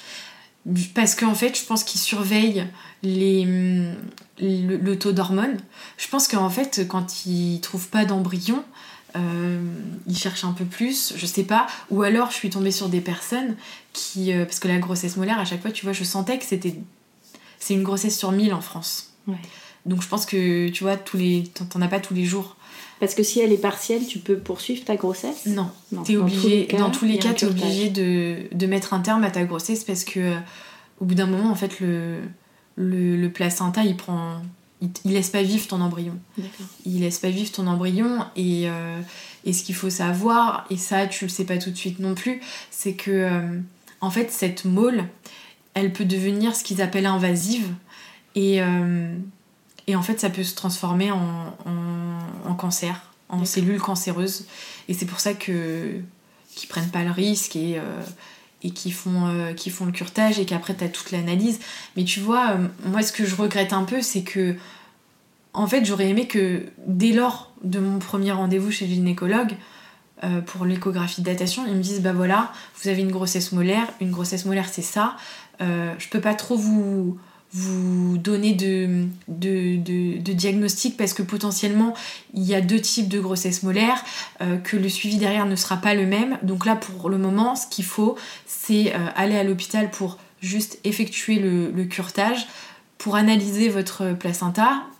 Parce qu'en fait, je pense qu'ils surveillent les, le, le taux d'hormones. Je pense qu'en fait, quand ils trouvent pas d'embryon, euh, ils cherchent un peu plus, je sais pas. Ou alors, je suis tombée sur des personnes qui... Euh, parce que la grossesse molaire, à chaque fois, tu vois, je sentais que c'était... C'est une grossesse sur mille en France. Ouais. Donc je pense que, tu vois, tous les... t'en as pas tous les jours. Parce que si elle est partielle, tu peux poursuivre ta grossesse ? Non, non. T'es dans obligé, tous les cas, dans tous les cas, t'es obligé de, de mettre un terme à ta grossesse, parce que euh, au bout d'un moment, en fait, le, le, le placenta, il prend, il, il laisse pas vivre ton embryon. D'accord. Il laisse pas vivre ton embryon, et, euh, et ce qu'il faut savoir, et ça, tu le sais pas tout de suite non plus, c'est que, euh, en fait, cette môle, elle peut devenir ce qu'ils appellent invasive, et... Euh, Et en fait, ça peut se transformer en, en, en cancer, en D'accord. cellules cancéreuses. Et c'est pour ça que, qu'ils prennent pas le risque et, euh, et qu'ils font, euh, qu'ils font le curetage, et qu'après, t'as toute l'analyse. Mais tu vois, euh, moi, ce que je regrette un peu, c'est que, en fait, j'aurais aimé que, dès lors de mon premier rendez-vous chez le gynécologue, euh, pour l'échographie de datation, ils me disent, bah voilà, vous avez une grossesse molaire. Une grossesse molaire, c'est ça. Euh, je peux pas trop vous... vous donner de, de, de, de diagnostic, parce que potentiellement il y a deux types de grossesse molaire, euh, que le suivi derrière ne sera pas le même. Donc là, pour le moment, ce qu'il faut, c'est euh, aller à l'hôpital pour juste effectuer le, le curetage, pour analyser votre placenta,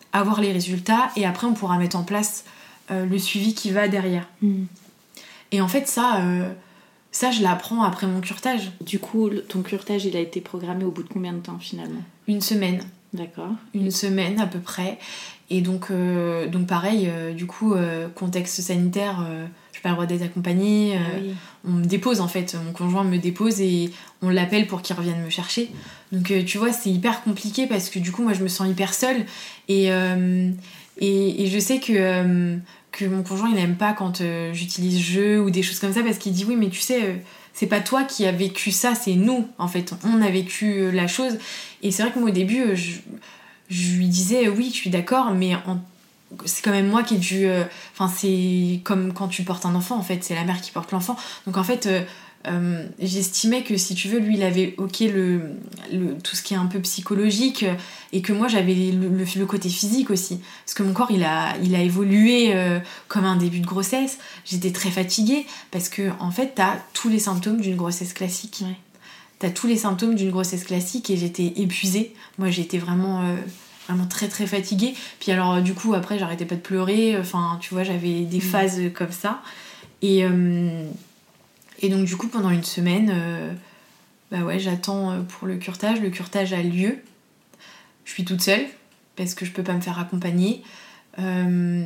avoir les résultats et après on pourra mettre en place euh, le suivi qui va derrière. Mmh. Et en fait ça, euh, ça je l'apprends après mon curetage. Du coup, ton curetage il a été programmé au bout de combien de temps finalement ? Une semaine. D'accord. Une semaine à peu près. Et donc, euh, donc pareil, euh, du coup, euh, contexte sanitaire, euh, j'ai pas le droit d'être accompagnée. Euh, ah oui. On me dépose en fait, mon conjoint me dépose et on l'appelle pour qu'il revienne me chercher. Donc euh, tu vois, c'est hyper compliqué parce que du coup, moi je me sens hyper seule. Et, euh, et, et je sais que, euh, que mon conjoint il n'aime pas quand euh, j'utilise je ou des choses comme ça parce qu'il dit oui, mais tu sais, euh, c'est pas toi qui as vécu ça, c'est nous en fait. On a vécu euh, la chose. Et c'est vrai que moi au début, euh, je. Je lui disais oui, je suis d'accord, mais en... c'est quand même moi qui ai dû. Enfin, euh... c'est comme quand tu portes un enfant, en fait, c'est la mère qui porte l'enfant. Donc en fait, euh, euh, j'estimais que si tu veux, lui, il avait ok le, le tout ce qui est un peu psychologique et que moi j'avais le, le, le côté physique aussi, parce que mon corps il a il a évolué euh, comme un début de grossesse. J'étais très fatiguée parce que en fait, t'as tous les symptômes d'une grossesse classique. Ouais. T'as tous les symptômes d'une grossesse classique et j'étais épuisée. Moi, j'étais vraiment, euh, vraiment très très fatiguée. Puis alors, du coup, après, j'arrêtais pas de pleurer. Enfin, tu vois, j'avais des phases comme ça. Et, euh, et donc, du coup, pendant une semaine, euh, bah ouais, j'attends pour le curetage. Le curetage a lieu. Je suis toute seule parce que je peux pas me faire accompagner. Euh,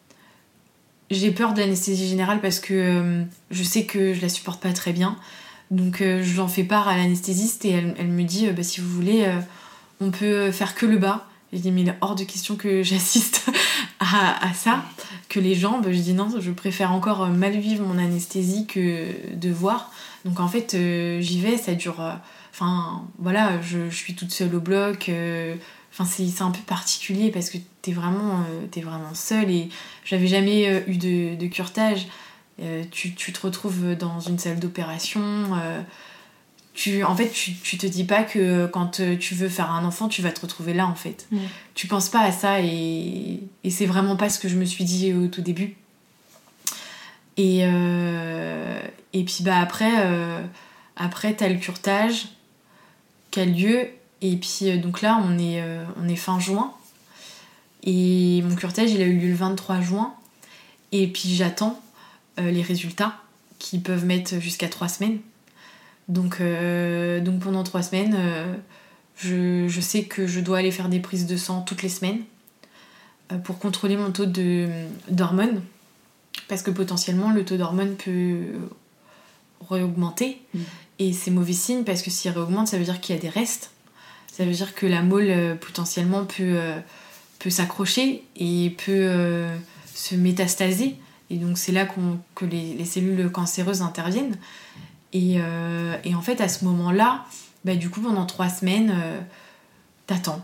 j'ai peur de l'anesthésie générale parce que euh, je sais que je la supporte pas très bien. Donc euh, j'en fais part à l'anesthésiste et elle, elle me dit euh, bah, si vous voulez euh, on peut faire que le bas. Je dis mais il est hors de question que j'assiste à, à ça, que les jambes. Je dis non, je préfère encore mal vivre mon anesthésie que de voir. Donc en fait euh, j'y vais, ça dure enfin euh, voilà, je, je suis toute seule au bloc. euh, Enfin, c'est, c'est un peu particulier parce que t'es vraiment, euh, t'es vraiment seule et j'avais jamais euh, eu de, de curetage. Euh, tu, tu te retrouves dans une salle d'opération. Euh, tu, en fait, tu, tu te dis pas que quand tu veux faire un enfant, tu vas te retrouver là, en fait. Mmh. Tu penses pas à ça et, et c'est vraiment pas ce que je me suis dit au tout début. Et, euh, et puis bah, après, euh, après, t'as le curetage qui a lieu. Et puis donc là, on est, euh, on est fin juin. Et mon curetage, il a eu lieu le vingt-trois juin. Et puis j'attends euh, les résultats qui peuvent mettre jusqu'à trois semaines. Donc, euh, donc pendant trois semaines, euh, je, je sais que je dois aller faire des prises de sang toutes les semaines euh, pour contrôler mon taux de, d'hormones. Parce que potentiellement, le taux d'hormones peut réaugmenter. Mmh. Et c'est mauvais signe parce que s'il réaugmente, ça veut dire qu'il y a des restes. Ça veut dire que la mole euh, potentiellement peut, euh, peut s'accrocher et peut euh, se métastaser. Et donc c'est là qu'on, que les, les cellules cancéreuses interviennent. Et, euh, et en fait, à ce moment-là, bah, du coup, pendant trois semaines, euh, t'attends.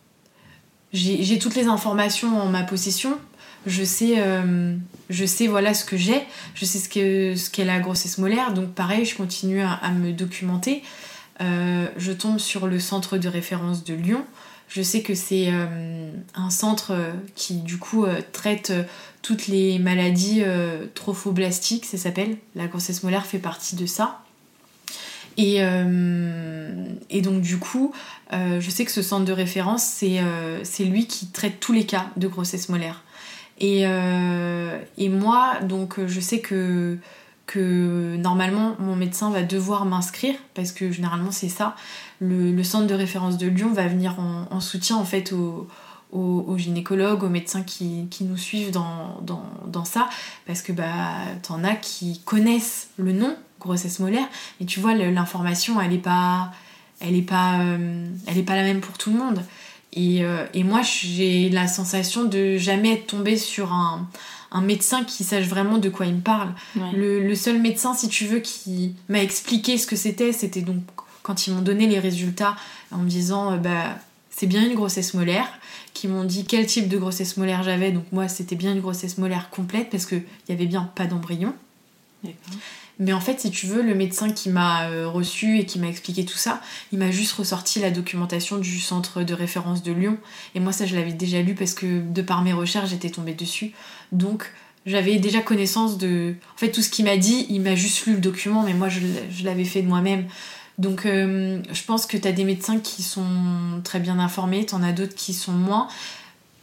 J'ai, j'ai toutes les informations en ma possession. Je sais, euh, je sais voilà, ce que j'ai. Je sais ce, que, ce qu'est la grossesse molaire. Donc pareil, je continue à, à me documenter. Euh, je tombe sur le centre de référence de Lyon. Je sais que c'est euh, un centre qui du coup euh, traite euh, toutes les maladies euh, trophoblastiques, ça s'appelle. La grossesse molaire fait partie de ça. Et, euh, et donc du coup, euh, je sais que ce centre de référence, c'est, euh, c'est lui qui traite tous les cas de grossesse molaire. Et, euh, et moi, donc je sais que que normalement mon médecin va devoir m'inscrire parce que généralement c'est ça, le, le centre de référence de Lyon va venir en, en soutien en fait aux, aux, aux gynécologues, aux médecins qui, qui nous suivent dans, dans, dans ça parce que bah, t'en as qui connaissent le nom grossesse molaire mais tu vois l'information elle est pas, elle est pas, euh, elle est pas la même pour tout le monde et, euh, et moi j'ai la sensation de jamais être tombée sur un un médecin qui sache vraiment de quoi il me parle. Ouais. Le, le seul médecin, si tu veux, qui m'a expliqué ce que c'était, c'était donc quand ils m'ont donné les résultats en me disant euh, bah, c'est bien une grossesse molaire, qui m'ont dit quel type de grossesse molaire j'avais. Donc moi, c'était bien une grossesse molaire complète parce qu'il y avait bien pas d'embryon. D'accord. Mais en fait, si tu veux, le médecin qui m'a euh, reçu et qui m'a expliqué tout ça, il m'a juste ressorti la documentation du centre de référence de Lyon. Et moi, ça, je l'avais déjà lu parce que de par mes recherches, j'étais tombée dessus. Donc, j'avais déjà connaissance de... En fait, tout ce qu'il m'a dit, il m'a juste lu le document, mais moi, je, je l'avais fait de moi-même. Donc, euh, je pense que t'as des médecins qui sont très bien informés, t'en as d'autres qui sont moins.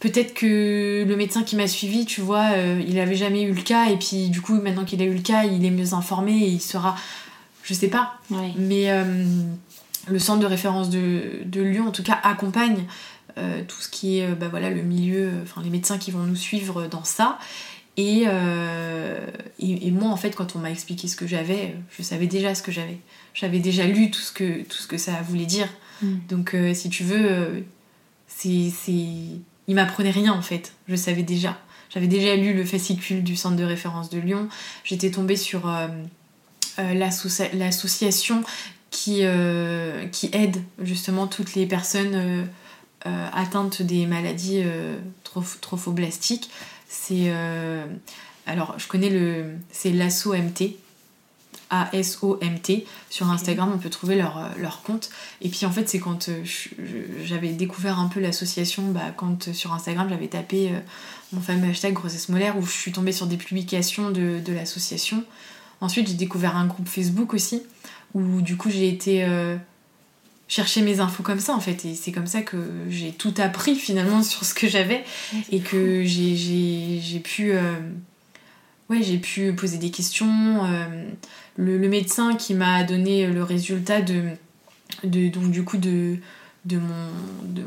peut-être que le médecin qui m'a suivi, tu vois, euh, il avait jamais eu le cas, et puis du coup, maintenant qu'il a eu le cas, il est mieux informé et il sera... Je sais pas. Ouais. Mais euh, le centre de référence de, de Lyon, en tout cas, accompagne euh, tout ce qui est, euh, bah voilà, le milieu, enfin les médecins qui vont nous suivre dans ça. Et, euh, et, et moi, en fait, quand on m'a expliqué ce que j'avais, je savais déjà ce que j'avais. J'avais déjà lu tout ce que, tout ce que ça voulait dire. Mm. Donc, euh, si tu veux, euh, c'est, c'est... il m'apprenait rien, en fait. Je savais déjà. J'avais déjà lu le fascicule du centre de référence de Lyon. J'étais tombée sur euh, euh, l'associa- l'association qui, euh, qui aide justement toutes les personnes euh, euh, atteintes des maladies euh, troph- trophoblastiques. C'est euh, alors je connais le c'est l'Asso M T, A S O M T, sur Instagram. On peut trouver leur, leur compte. Et puis en fait c'est quand euh, je, je, j'avais découvert un peu l'association, bah, quand euh, sur Instagram j'avais tapé euh, mon fameux hashtag grossesse molaire, où je suis tombée sur des publications de, de l'association. Ensuite j'ai découvert un groupe Facebook aussi, où du coup j'ai été euh, chercher mes infos comme ça, en fait, et c'est comme ça que j'ai tout appris finalement sur ce que j'avais. Ouais, et que j'ai, j'ai, j'ai pu euh, ouais, j'ai pu poser des questions. euh, le, le médecin qui m'a donné le résultat de, de donc du coup de, de mon de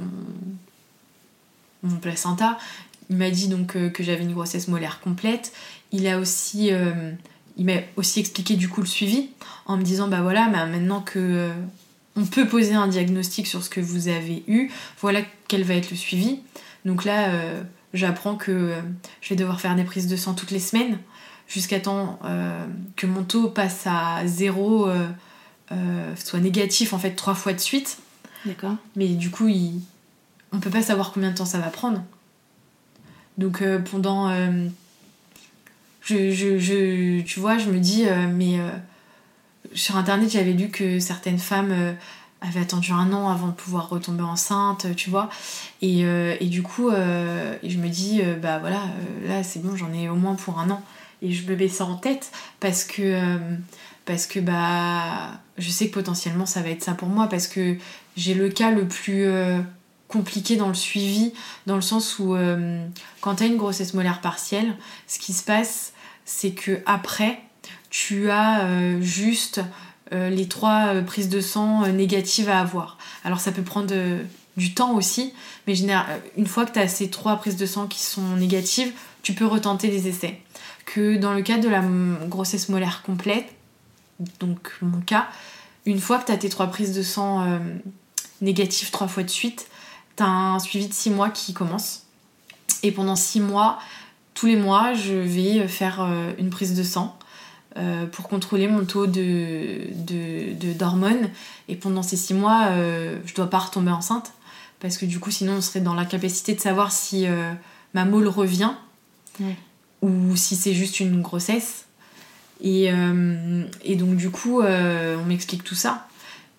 mon, mon placenta, il m'a dit donc euh, que j'avais une grossesse molaire complète. Il a aussi euh, il m'a aussi expliqué du coup le suivi, en me disant bah voilà, bah, maintenant que euh, on peut poser un diagnostic sur ce que vous avez eu, voilà quel va être le suivi. Donc là, euh, j'apprends que euh, je vais devoir faire des prises de sang toutes les semaines, jusqu'à temps euh, que mon taux passe à zéro, euh, euh, soit négatif en fait trois fois de suite. D'accord. Mais du coup, il... on peut pas savoir combien de temps ça va prendre. Donc euh, pendant... Euh, je, je, je, tu vois, je me dis, euh, mais... Euh, sur internet j'avais lu que certaines femmes euh, avaient attendu un an avant de pouvoir retomber enceinte, tu vois, et, euh, et du coup euh, et je me dis euh, bah voilà, euh, là c'est bon, j'en ai au moins pour un an, et je me mets ça en tête parce que euh, parce que bah je sais que potentiellement ça va être ça pour moi, parce que j'ai le cas le plus euh, compliqué dans le suivi, dans le sens où euh, quand t'as une grossesse molaire partielle, ce qui se passe c'est que après tu as euh, juste euh, les trois euh, prises de sang euh, négatives à avoir. Alors ça peut prendre euh, du temps aussi, mais général, une fois que tu as ces trois prises de sang qui sont négatives, tu peux retenter les essais. Que dans le cas de la m- grossesse molaire complète, donc mon cas, une fois que tu as tes trois prises de sang euh, négatives trois fois de suite, tu as un suivi de six mois qui commence. Et pendant six mois, tous les mois, je vais faire euh, une prise de sang Euh, pour contrôler mon taux de, de, de, d'hormones. Et pendant ces six mois, euh, je dois pas retomber enceinte, parce que du coup sinon on serait dans l'incapacité de savoir si euh, ma mole revient, ouais, ou si c'est juste une grossesse. Et, euh, et donc du coup euh, on m'explique tout ça.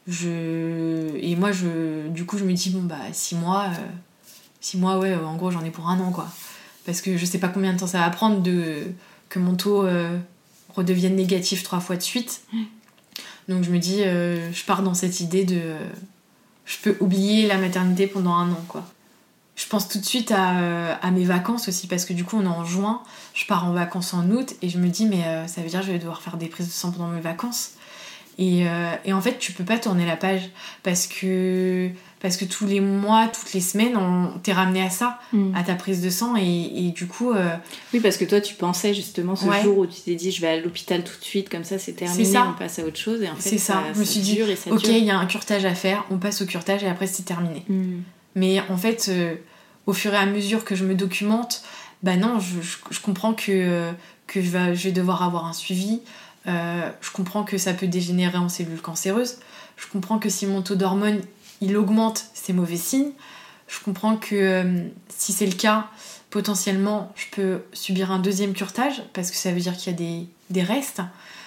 Je... Et moi je, du coup je me dis bon bah six mois, euh, six mois ouais, en gros j'en ai pour un an, quoi, parce que je sais pas combien de temps ça va prendre de, que mon taux euh, redeviennent négatifs trois fois de suite. Donc je me dis, euh, je pars dans cette idée de... Euh, je peux oublier la maternité pendant un an, quoi. Je pense tout de suite à, euh, à mes vacances aussi, parce que du coup on est en juin, je pars en vacances en août, et je me dis, mais euh, ça veut dire que je vais devoir faire des prises de sang pendant mes vacances. Et, euh, et en fait, tu peux pas tourner la page, parce que, parce que tous les mois, toutes les semaines, on t'es ramené à ça, mmh. à ta prise de sang, et, et du coup... Euh... Oui, parce que toi, tu pensais justement ce ouais. jour où tu t'es dit, je vais à l'hôpital tout de suite, comme ça c'est terminé, c'est ça. On passe à autre chose, et en fait, c'est ça. ça je me suis dit, ok, il y a un curetage à faire, on passe au curetage, et après c'est terminé. Mmh. Mais en fait, euh, au fur et à mesure que je me documente, bah non, je, je, je comprends que, que je, vais, je vais devoir avoir un suivi. Euh, je comprends que ça peut dégénérer en cellules cancéreuses. Je comprends que si mon taux d'hormones il augmente, c'est mauvais signe. Je comprends que euh, si c'est le cas, potentiellement je peux subir un deuxième curetage, parce que ça veut dire qu'il y a des, des restes.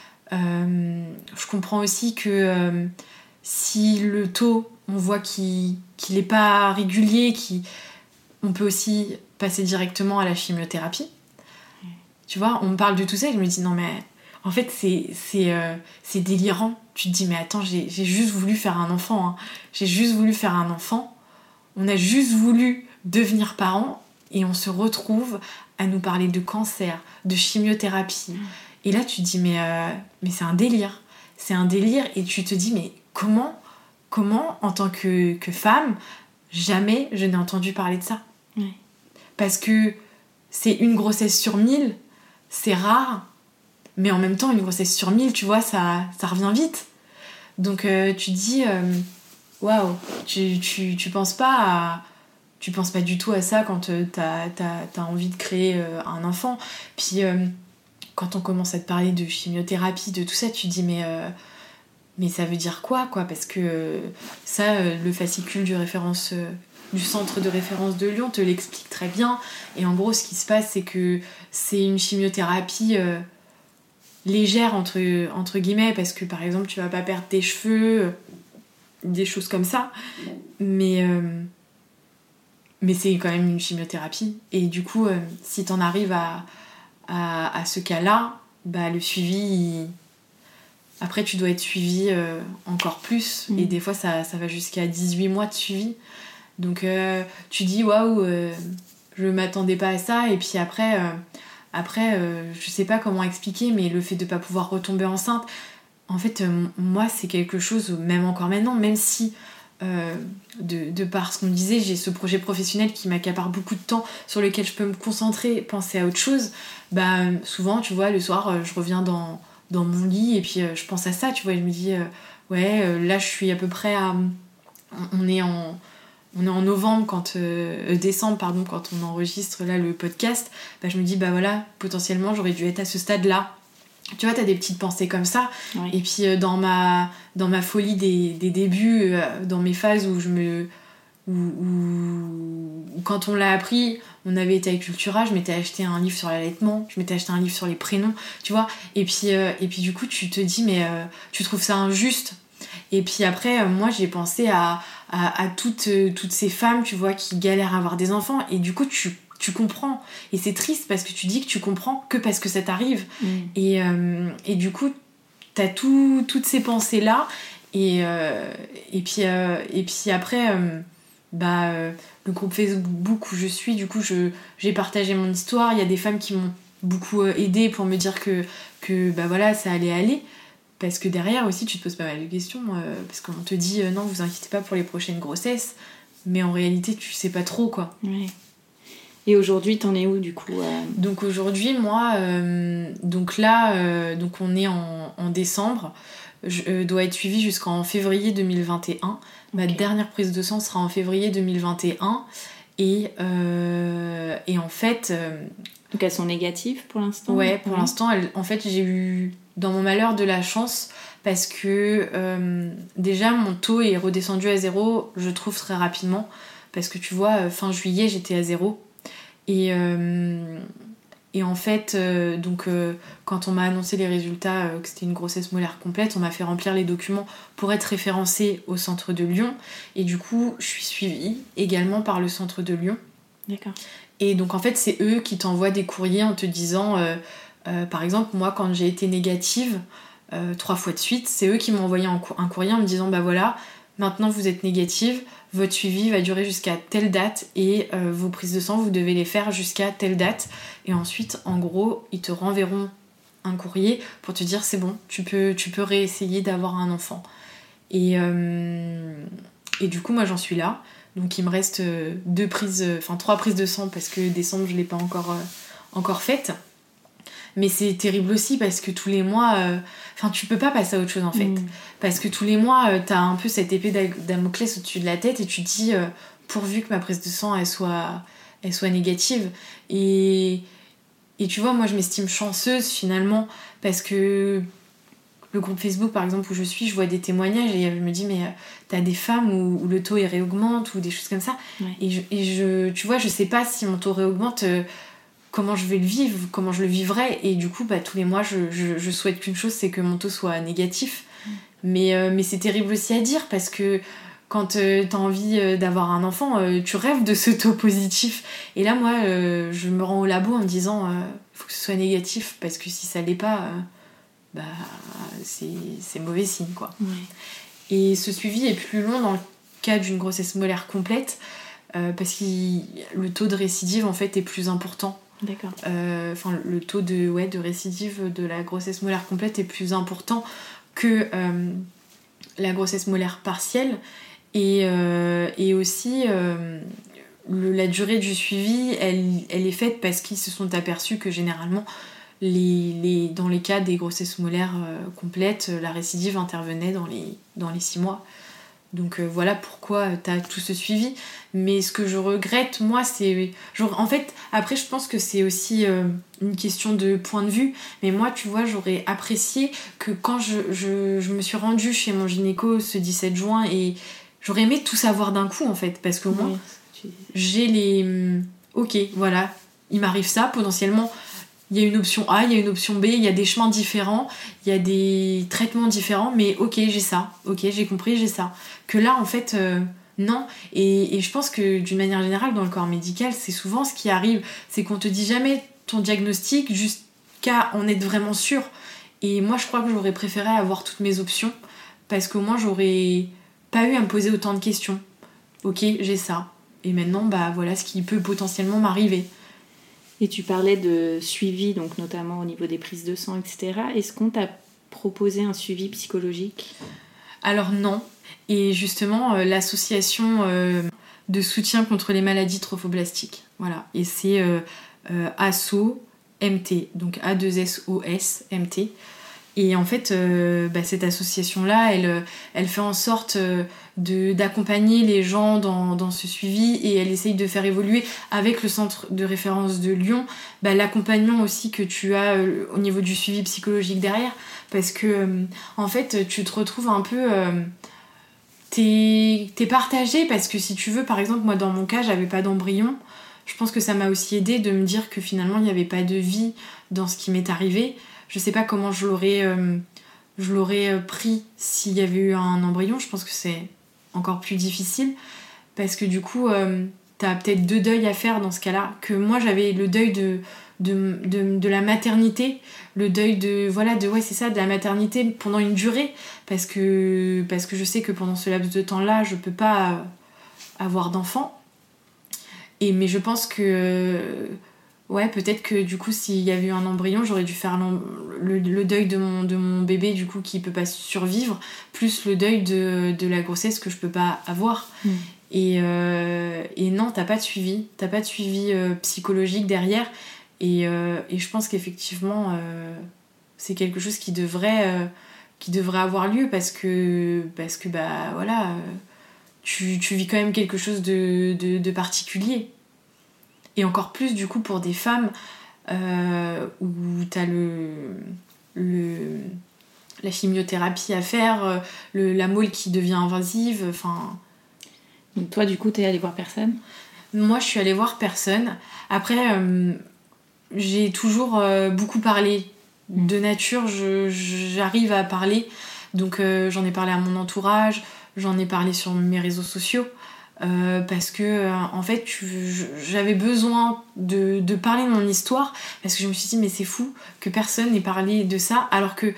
Euh, je comprends aussi que euh, si le taux, on voit qu'il qu'il n'est pas régulier, qu'il, on peut aussi passer directement à la chimiothérapie. Mmh. Tu vois, on me parle de tout ça et je me dis non mais en fait c'est, c'est, euh, c'est délirant. Tu te dis mais attends, j'ai, j'ai juste voulu faire un enfant, hein. J'ai juste voulu faire un enfant. On a juste voulu devenir parents Et on se retrouve à nous parler de cancer, de chimiothérapie. Et là, tu te dis, mais, euh, mais c'est un délire. C'est un délire. Et tu te dis, mais comment, comment en tant que, que femme, jamais je n'ai entendu parler de ça. Ouais. Parce que c'est une grossesse sur mille, c'est rare. Mais en même temps, une grossesse sur mille, tu vois, ça, ça revient vite. Donc, euh, tu te dis, waouh, wow, tu, tu, tu penses pas à... Tu penses pas du tout à ça quand euh, t'as, t'as, t'as envie de créer euh, un enfant. Puis euh, quand on commence à te parler de chimiothérapie, de tout ça, tu te dis mais, euh, mais ça veut dire quoi, quoi ? Parce que euh, ça, euh, le fascicule du, référence, euh, du centre de référence de Lyon te l'explique très bien. Et en gros, ce qui se passe, c'est que c'est une chimiothérapie euh, légère, entre, entre guillemets, parce que par exemple, tu vas pas perdre tes cheveux, euh, des choses comme ça. Mais... Euh, Mais c'est quand même une chimiothérapie. Et du coup, euh, si t'en arrives à, à, à ce cas-là, bah, le suivi... Il... Après, tu dois être suivi euh, encore plus. Mmh. Et des fois, ça, ça va jusqu'à dix-huit mois de suivi. Donc, euh, tu dis, waouh, euh, je m'attendais pas à ça. Et puis après, euh, après euh, je sais pas comment expliquer, mais le fait de pas pouvoir retomber enceinte, en fait, euh, moi, c'est quelque chose, même encore maintenant, même si... Euh, de, de par ce qu'on disait, j'ai ce projet professionnel qui m'accapare beaucoup de temps, sur lequel je peux me concentrer, penser à autre chose. Bah, souvent, tu vois, le soir, je reviens dans, dans mon lit et puis euh, je pense à ça, tu vois, et je me dis, euh, ouais, euh, là, je suis à peu près à... On est en, on est en novembre, quand, euh, décembre, pardon, quand on enregistre là le podcast. Bah, je me dis, bah voilà, potentiellement, j'aurais dû être à ce stade-là. Tu vois, t'as des petites pensées comme ça. Ouais. Et puis euh, dans, ma, dans ma folie des, des débuts, euh, dans mes phases où je me... Où, où, où quand on l'a appris, on avait été avec Cultura, je m'étais acheté un livre sur l'allaitement, je m'étais acheté un livre sur les prénoms, tu vois. Et puis, euh, et puis du coup, tu te dis, mais euh, tu trouves ça injuste. Et puis après, euh, moi, j'ai pensé à, à, à toutes, euh, toutes ces femmes, tu vois, qui galèrent à avoir des enfants. Et du coup, tu... tu comprends. Et c'est triste parce que tu dis que tu comprends que parce que ça t'arrive. Mmh. Et, euh, et du coup, t'as tout, toutes ces pensées-là. Et, euh, et, puis, euh, et puis après, euh, bah, euh, le groupe Facebook où je suis, du coup, je, j'ai partagé mon histoire. Il y a des femmes qui m'ont beaucoup euh, aidée pour me dire que, que bah, voilà, ça allait aller. Parce que derrière aussi, tu te poses pas mal de questions. Euh, parce qu'on te dit, euh, non, vous inquiétez pas pour les prochaines grossesses. Mais en réalité, tu sais pas trop, quoi. Ouais. Et aujourd'hui, t'en es où du coup euh... Donc aujourd'hui, moi, euh, donc là, euh, donc on est en, en décembre. Je euh, dois être suivie jusqu'en février deux mille vingt et un. Ma okay. dernière prise de sang sera en février deux mille vingt et un. Et, euh, et en fait... Euh, donc elles sont négatives pour l'instant ? Ouais, pour ouais. l'instant, elles, en fait, j'ai eu dans mon malheur de la chance parce que euh, déjà, mon taux est redescendu à zéro, je trouve, très rapidement. Parce que tu vois, fin juillet, j'étais à zéro. Et, euh, et en fait, euh, donc, euh, quand on m'a annoncé les résultats, euh, que c'était une grossesse molaire complète, on m'a fait remplir les documents pour être référencée au centre de Lyon. Et du coup, je suis suivie également par le centre de Lyon. D'accord. Et donc, en fait, c'est eux qui t'envoient des courriers en te disant... Euh, euh, par exemple, moi, quand j'ai été négative, euh, trois fois de suite, c'est eux qui m'ont envoyé un, cou- un courrier en me disant « Bah voilà, maintenant vous êtes négative, votre suivi va durer jusqu'à telle date et euh, vos prises de sang, vous devez les faire jusqu'à telle date. » Et ensuite, en gros, ils te renverront un courrier pour te dire « C'est bon, tu peux, tu peux réessayer d'avoir un enfant. » Et, euh, et du coup, moi, j'en suis là. Donc, il me reste deux prises, enfin trois prises de sang parce que décembre, je ne l'ai pas encore, euh, encore faite. Mais c'est terrible aussi parce que tous les mois... Enfin, euh, tu peux pas passer à autre chose, en fait. Mmh. Parce que tous les mois, euh, t'as un peu cette épée Damoclès au-dessus de la tête et tu te dis, euh, pourvu que ma prise de sang, elle soit, elle soit négative. Et, et tu vois, moi, je m'estime chanceuse, finalement, parce que le groupe Facebook, par exemple, où je suis, je vois des témoignages et je me dis, mais euh, t'as des femmes où, où le taux, il réaugmente ou des choses comme ça. Ouais. Et, je, et je, tu vois, je sais pas si mon taux réaugmente... Euh, comment je vais le vivre, comment je le vivrai, et du coup bah, tous les mois je, je, je souhaite qu'une chose, c'est que mon taux soit négatif. Mmh. mais, euh, mais c'est terrible aussi à dire parce que quand euh, t'as envie euh, d'avoir un enfant, euh, tu rêves de ce taux positif, et là moi euh, je me rends au labo en me disant il euh, faut que ce soit négatif parce que si ça l'est pas euh, bah, c'est, c'est mauvais signe quoi. Mmh. Et ce suivi est plus long dans le cas d'une grossesse molaire complète. euh, parce que le taux de récidive en fait est plus important. D'accord. Enfin, euh, le taux de, ouais, de récidive de la grossesse molaire complète est plus important que euh, la grossesse molaire partielle. Et, euh, et aussi, euh, le, la durée du suivi, elle, elle est faite parce qu'ils se sont aperçus que généralement, les, les, dans les cas des grossesses molaires euh, complètes, la récidive intervenait dans les, dans les six mois. Donc euh, voilà pourquoi tu as tout ce suivi. Mais ce que je regrette, moi, c'est... Genre, en fait, après, je pense que c'est aussi euh, une question de point de vue. Mais moi, tu vois, j'aurais apprécié que quand je, je, je me suis rendue chez mon gynéco ce dix-sept juin, et j'aurais aimé tout savoir d'un coup, en fait. Parce que moi, oui, tu... j'ai les... Ok, voilà, il m'arrive ça, potentiellement... Il y a une option A, il y a une option B, il y a des chemins différents, il y a des traitements différents, mais ok, j'ai ça, ok, j'ai compris, j'ai ça. Que là, en fait, euh, non. Et, et je pense que d'une manière générale, dans le corps médical, c'est souvent ce qui arrive, c'est qu'on te dit jamais ton diagnostic jusqu'à en être vraiment sûr. Et moi, je crois que j'aurais préféré avoir toutes mes options, parce qu'au moins, j'aurais pas eu à me poser autant de questions. Ok, j'ai ça. Et maintenant, bah voilà ce qui peut potentiellement m'arriver. Et tu parlais de suivi, donc notamment au niveau des prises de sang, et cetera. Est-ce qu'on t'a proposé un suivi psychologique ? Alors non. Et justement, euh, l'association euh, de soutien contre les maladies trophoblastiques. Voilà. Et c'est euh, euh, A S O M T, donc A deux S O S M T. Et en fait, euh, bah, cette association-là, elle, elle fait en sorte euh, de, d'accompagner les gens dans, dans ce suivi, et elle essaye de faire évoluer avec le centre de référence de Lyon bah, l'accompagnement aussi que tu as euh, au niveau du suivi psychologique derrière. Parce que, euh, en fait, tu te retrouves un peu... Euh, t'es, t'es partagé, parce que si tu veux, par exemple, moi dans mon cas, j'avais pas d'embryon. Je pense que ça m'a aussi aidé de me dire que finalement, il n'y avait pas de vie dans ce qui m'est arrivé. Je sais pas comment je l'aurais, euh, je l'aurais pris s'il y avait eu un embryon. Je pense que c'est encore plus difficile, parce que du coup, euh, t'as peut-être deux deuils à faire dans ce cas-là. Que moi, j'avais le deuil de, de, de, de la maternité, le deuil de, voilà, de, ouais, c'est ça, de la maternité pendant une durée, parce que, parce que je sais que pendant ce laps de temps-là, je peux pas avoir d'enfant. Et, mais je pense que... Ouais, peut-être que du coup, s'il y avait eu un embryon, j'aurais dû faire le, le deuil de mon, de mon bébé, du coup, qui peut pas survivre, plus le deuil de, de la grossesse que je peux pas avoir. Mmh. Et, euh, et non, t'as pas de suivi. T'as pas de suivi euh, psychologique derrière. Et, euh, et je pense qu'effectivement, euh, c'est quelque chose qui devrait, euh, qui devrait avoir lieu, parce que, parce que bah, voilà, euh, tu, tu vis quand même quelque chose de, de, de particulier. Et encore plus du coup pour des femmes euh, où t'as le, le, la chimiothérapie à faire, le, la molle qui devient invasive, enfin... Donc toi du coup t'es allée voir personne ? Moi je suis allée voir personne. Après euh, j'ai toujours euh, beaucoup parlé. De nature, je, j'arrive à parler. Donc euh, j'en ai parlé à mon entourage, j'en ai parlé sur mes réseaux sociaux. Euh, parce que euh, en fait tu, je, j'avais besoin de, de parler de mon histoire, parce que je me suis dit mais c'est fou que personne n'ait parlé de ça, alors que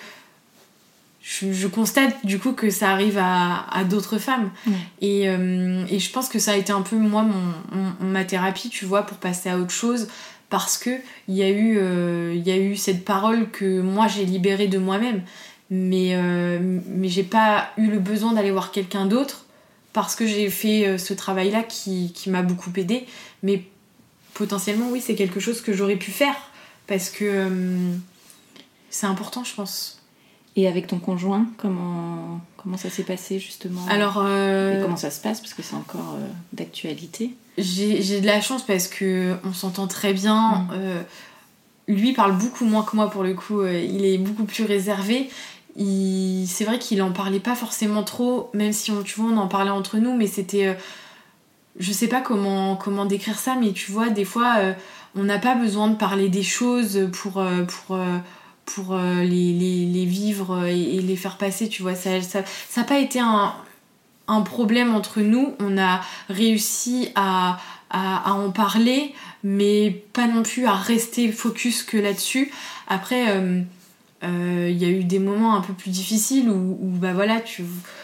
je, je constate du coup que ça arrive à, à d'autres femmes. Mmh. et, euh, et je pense que ça a été un peu moi mon, mon, ma thérapie, tu vois, pour passer à autre chose, parce que il y a eu euh, il y a eu cette parole que moi j'ai libérée de moi-même, mais, euh, mais j'ai pas eu le besoin d'aller voir quelqu'un d'autre, parce que j'ai fait ce travail-là qui, qui m'a beaucoup aidée. Mais potentiellement, oui, c'est quelque chose que j'aurais pu faire, parce que euh, c'est important, je pense. Et avec ton conjoint, comment, comment ça s'est passé, justement ? Alors, euh... Et comment ça se passe, parce que c'est encore euh, d'actualité ? J'ai, j'ai de la chance, parce qu'on s'entend très bien. Mmh. Euh, lui parle beaucoup moins que moi, pour le coup. Euh, il est beaucoup plus réservé. Il... C'est vrai qu'il en parlait pas forcément trop, même si on, tu vois, on en parlait entre nous, mais c'était euh... je sais pas comment, comment décrire ça, mais tu vois, des fois euh, on n'a pas besoin de parler des choses pour, euh, pour, euh, pour euh, les, les, les vivre et, et les faire passer, tu vois. Ça ça, ça a pas été un, un problème entre nous. On a réussi à, à, à en parler, mais pas non plus à rester focus que là-dessus. Après, il euh, euh, y a eu des moments un peu plus difficiles où, où bah voilà, tu,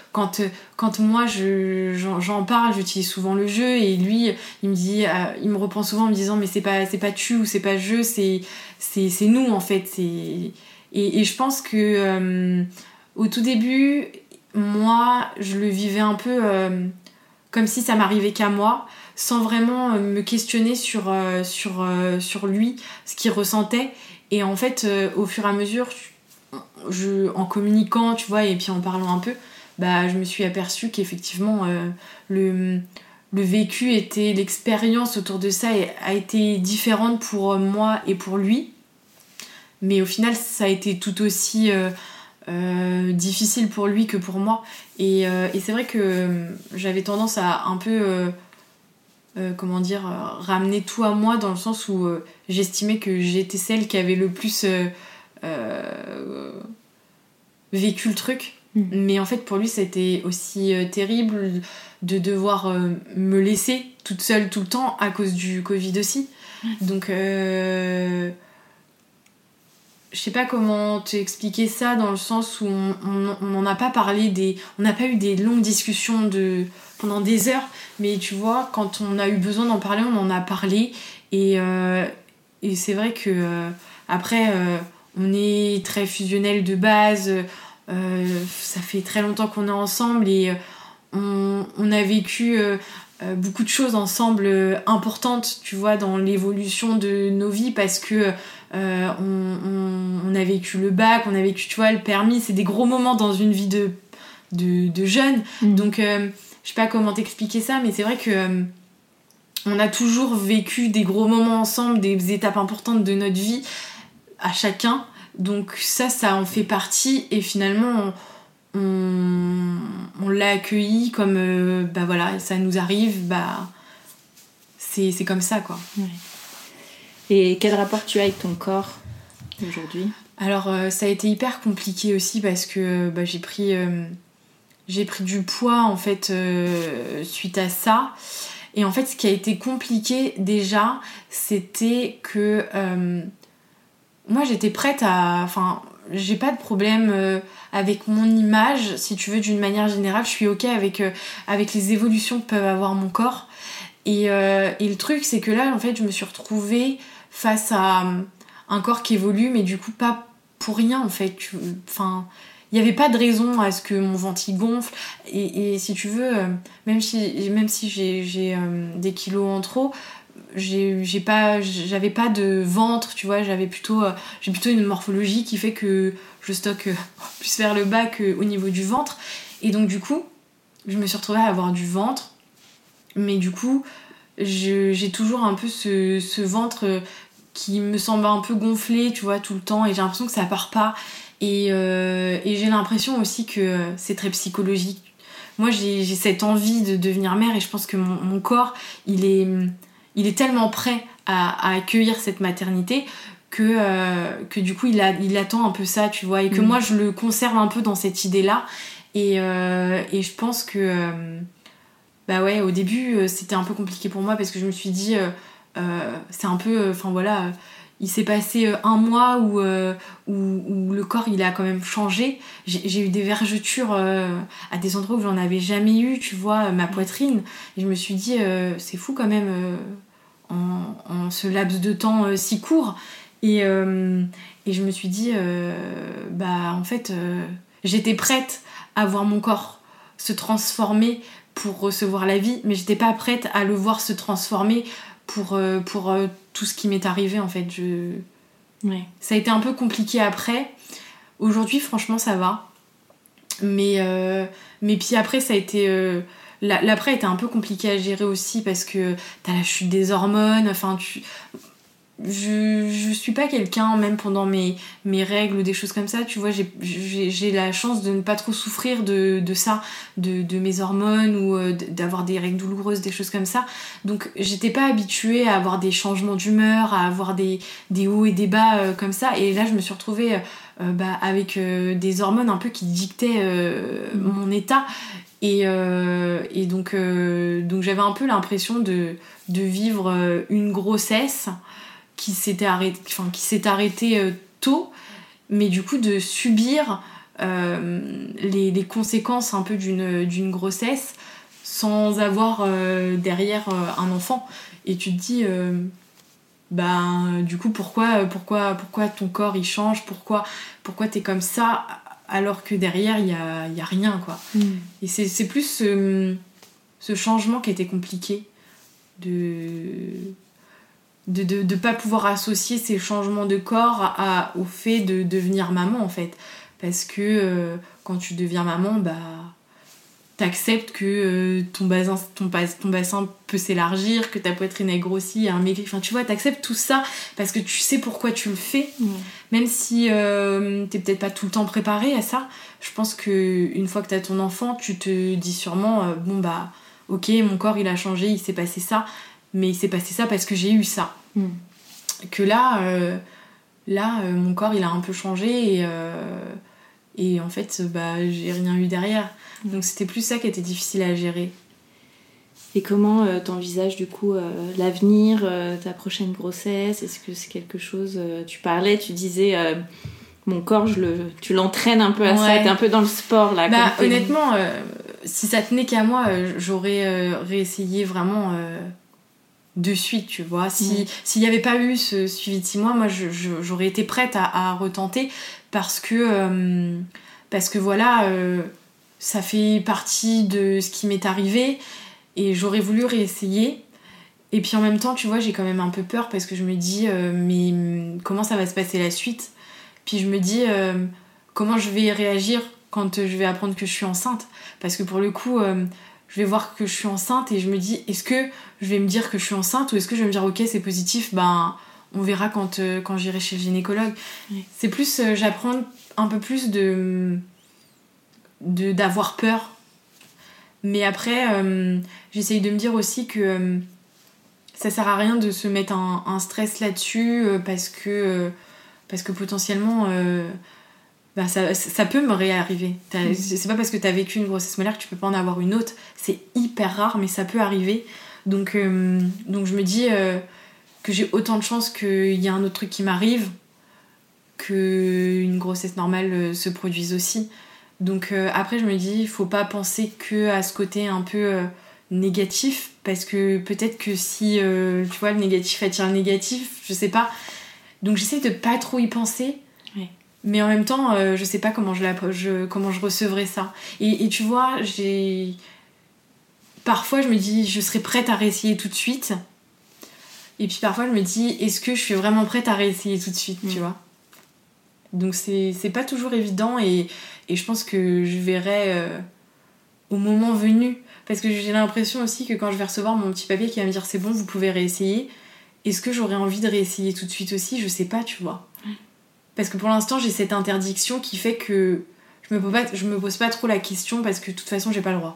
quand, quand moi je, j'en, j'en parle, j'utilise souvent le jeu et lui il me dit, euh, il me reprend souvent en me disant mais c'est pas, c'est pas tu ou c'est pas je, c'est, c'est, c'est nous en fait. C'est... Et, et je pense que euh, au tout début, moi je le vivais un peu euh, comme si ça m'arrivait qu'à moi, sans vraiment euh, me questionner sur, euh, sur, euh, sur lui, ce qu'il ressentait. Et en fait, euh, au fur et à mesure, je, en communiquant, tu vois, et puis en parlant un peu, bah, je me suis aperçue qu'effectivement, euh, le, le vécu était, l'expérience autour de ça a été différente pour moi et pour lui. Mais au final, ça a été tout aussi euh, euh, difficile pour lui que pour moi. Et, euh, et c'est vrai que euh, j'avais tendance à un peu... Euh, Euh, comment dire, euh, ramener tout à moi dans le sens où euh, j'estimais que j'étais celle qui avait le plus euh, euh, vécu le truc. Mmh. Mais en fait, pour lui, c'était aussi euh, terrible de devoir euh, me laisser toute seule tout le temps à cause du Covid aussi. Mmh. Donc, euh, je sais pas comment t'expliquer ça dans le sens où on n'en a pas parlé, des, on n'a pas eu des longues discussions de, pendant des heures, mais tu vois, quand on a eu besoin d'en parler, on en a parlé. Et, euh, et c'est vrai que euh, après, euh, on est très fusionnels de base, euh, ça fait très longtemps qu'on est ensemble et on, on a vécu euh, beaucoup de choses ensemble euh, importantes, tu vois, dans l'évolution de nos vies parce que Euh, on, on, on a vécu le bac, on a vécu, tu vois, le permis, c'est des gros moments dans une vie de, de, de jeune. Mmh. Donc, euh, je sais pas comment t'expliquer ça, mais c'est vrai que euh, on a toujours vécu des gros moments ensemble, des étapes importantes de notre vie à chacun. Donc ça, ça en fait partie et finalement, on, on, on l'a accueilli comme, euh, bah voilà, ça nous arrive, bah c'est, c'est comme ça, quoi. Ouais. Et quel rapport tu as avec ton corps aujourd'hui ? Alors euh, ça a été hyper compliqué aussi parce que bah, j'ai pris euh, j'ai pris du poids en fait euh, suite à ça. Et en fait ce qui a été compliqué déjà, c'était que euh, moi j'étais prête à, enfin j'ai pas de problème euh, avec mon image, si tu veux, d'une manière générale, je suis ok avec euh, avec les évolutions que peut avoir mon corps. Et, euh, et le truc c'est que là en fait je me suis retrouvée face à un corps qui évolue, mais du coup pas pour rien en fait. Enfin, il n'y avait pas de raison à ce que mon ventre il gonfle. Et, et si tu veux, euh, même si, même si j'ai, j'ai euh, des kilos en trop, j'ai, j'ai pas, j'avais pas de ventre, tu vois. J'avais plutôt, euh, j'ai plutôt une morphologie qui fait que je stocke euh, plus vers le bas qu'au niveau du ventre. Et donc du coup, je me suis retrouvée à avoir du ventre, mais du coup, je, j'ai toujours un peu ce, ce ventre qui me semble un peu gonflé, tu vois, tout le temps, et j'ai l'impression que ça part pas. Et, euh, et j'ai l'impression aussi que c'est très psychologique. Moi, j'ai, j'ai cette envie de devenir mère, et je pense que mon, mon corps, il est, il est tellement prêt à, à accueillir cette maternité que, euh, que du coup, il, a, il attend un peu ça, tu vois, et que mmh. moi, je le conserve un peu dans cette idée-là. Et, euh, et je pense que... Euh, bah ouais, au début, euh, c'était un peu compliqué pour moi parce que je me suis dit, euh, euh, c'est un peu, enfin euh, voilà, euh, il s'est passé euh, un mois où, euh, où, où le corps il a quand même changé. J'ai, j'ai eu des vergetures euh, à des endroits où j'en avais jamais eu, tu vois, euh, ma poitrine. Et je me suis dit, euh, c'est fou quand même, euh, en, en ce laps de temps euh, si court. Et, euh, et je me suis dit, euh, bah en fait, euh, j'étais prête à voir mon corps se transformer pour recevoir la vie, mais j'étais pas prête à le voir se transformer pour, euh, pour euh, tout ce qui m'est arrivé en fait. Je... Ouais. Ça a été un peu compliqué après. Aujourd'hui, franchement, ça va. Mais, euh, mais puis après, ça a été... Euh, l'après était un peu compliqué à gérer aussi parce que t'as la chute des hormones, enfin tu... Je, je suis pas quelqu'un, même pendant mes, mes règles ou des choses comme ça, tu vois, j'ai, j'ai, j'ai la chance de ne pas trop souffrir de, de ça, de, de mes hormones ou euh, d'avoir des règles douloureuses, des choses comme ça. Donc j'étais pas habituée à avoir des changements d'humeur, à avoir des, des hauts et des bas euh, comme ça. Et là, je me suis retrouvée euh, bah, avec euh, des hormones un peu qui dictaient euh, mmh. mon état. Et, euh, et donc, euh, donc j'avais un peu l'impression de, de vivre euh, une grossesse qui s'était arrêtée, enfin, qui s'est arrêtée euh, tôt, mais du coup de subir euh, les, les conséquences un peu d'une, d'une grossesse sans avoir euh, derrière euh, un enfant. Et tu te dis, euh, ben, du coup, pourquoi, pourquoi, pourquoi ton corps il change, pourquoi, pourquoi t'es comme ça, alors que derrière, il n'y a, y a rien, quoi. Mm. Et c'est, c'est plus ce, ce changement qui était compliqué, de de, de, de pas pouvoir associer ces changements de corps à, au fait de devenir maman, en fait. Parce que euh, quand tu deviens maman, bah, t'acceptes que euh, ton, bassin, ton, ton bassin peut s'élargir, que ta poitrine est grossie, un maigri. Enfin, tu vois, t'acceptes tout ça parce que tu sais pourquoi tu le fais. Mmh. Même si euh, t'es peut-être pas tout le temps préparée à ça. Je pense qu'une fois que t'as ton enfant, tu te dis sûrement, euh, bon bah, ok, mon corps il a changé, il s'est passé ça. Mais il s'est passé ça parce que j'ai eu ça. Mmh. Que là, euh, là euh, mon corps il a un peu changé et, euh, et en fait, bah, j'ai rien eu derrière. Mmh. Donc c'était plus ça qui était difficile à gérer. Et comment euh, t'envisages du coup euh, l'avenir, euh, ta prochaine grossesse ? Est-ce que c'est quelque chose... Euh, tu parlais, tu disais... Euh, mon corps, je le, tu l'entraînes un peu à ouais. ça, t'es un peu dans le sport là. Bah, honnêtement, euh, si ça tenait qu'à moi, euh, j'aurais euh, réessayé vraiment... Euh, de suite, tu vois. Si, mmh. S'il n'y avait pas eu ce suivi de six mois, moi, je, je, j'aurais été prête à, à retenter parce que, euh, parce que voilà, euh, ça fait partie de ce qui m'est arrivé et j'aurais voulu réessayer. Et puis en même temps, tu vois, j'ai quand même un peu peur parce que je me dis, euh, mais comment ça va se passer la suite ? Puis je me dis, euh, comment je vais réagir quand je vais apprendre que je suis enceinte ? Parce que pour le coup... Euh, je vais voir que je suis enceinte et je me dis, est-ce que je vais me dire que je suis enceinte ou est-ce que je vais me dire, ok, c'est positif, ben, on verra quand, euh, quand j'irai chez le gynécologue. Oui. C'est plus, euh, j'apprends un peu plus de, de, d'avoir peur. Mais après, euh, j'essaye de me dire aussi que euh, ça sert à rien de se mettre un, un stress là-dessus euh, parce, que, euh, parce que potentiellement... Euh, Bah ça, ça peut me réarriver. Mmh. C'est pas parce que t'as vécu une grossesse molaire que tu peux pas en avoir une autre. C'est hyper rare, mais ça peut arriver. Donc, euh, donc je me dis euh, que j'ai autant de chances qu'il y a un autre truc qui m'arrive qu'une grossesse normale euh, se produise aussi. Donc euh, après, je me dis, il faut pas penser que à ce côté un peu euh, négatif, parce que peut-être que si euh, tu vois, le négatif attire le négatif, je sais pas. Donc j'essaie de pas trop y penser. Ouais. Mais en même temps, euh, je sais pas comment je, la, je, comment je recevrai ça. Et, et tu vois, j'ai... Parfois, je me dis, je serais prête à réessayer tout de suite. Et puis parfois, je me dis, est-ce que je suis vraiment prête à réessayer tout de suite, mmh. tu vois ? Donc c'est, c'est pas toujours évident et, et je pense que je verrai euh, au moment venu. Parce que j'ai l'impression aussi que quand je vais recevoir mon petit papier qui va me dire, c'est bon, vous pouvez réessayer, est-ce que j'aurais envie de réessayer tout de suite aussi ? Je sais pas, tu vois. Mmh. Parce que pour l'instant, j'ai cette interdiction qui fait que je me pose pas, je me pose pas trop la question parce que de toute façon, j'ai pas le droit.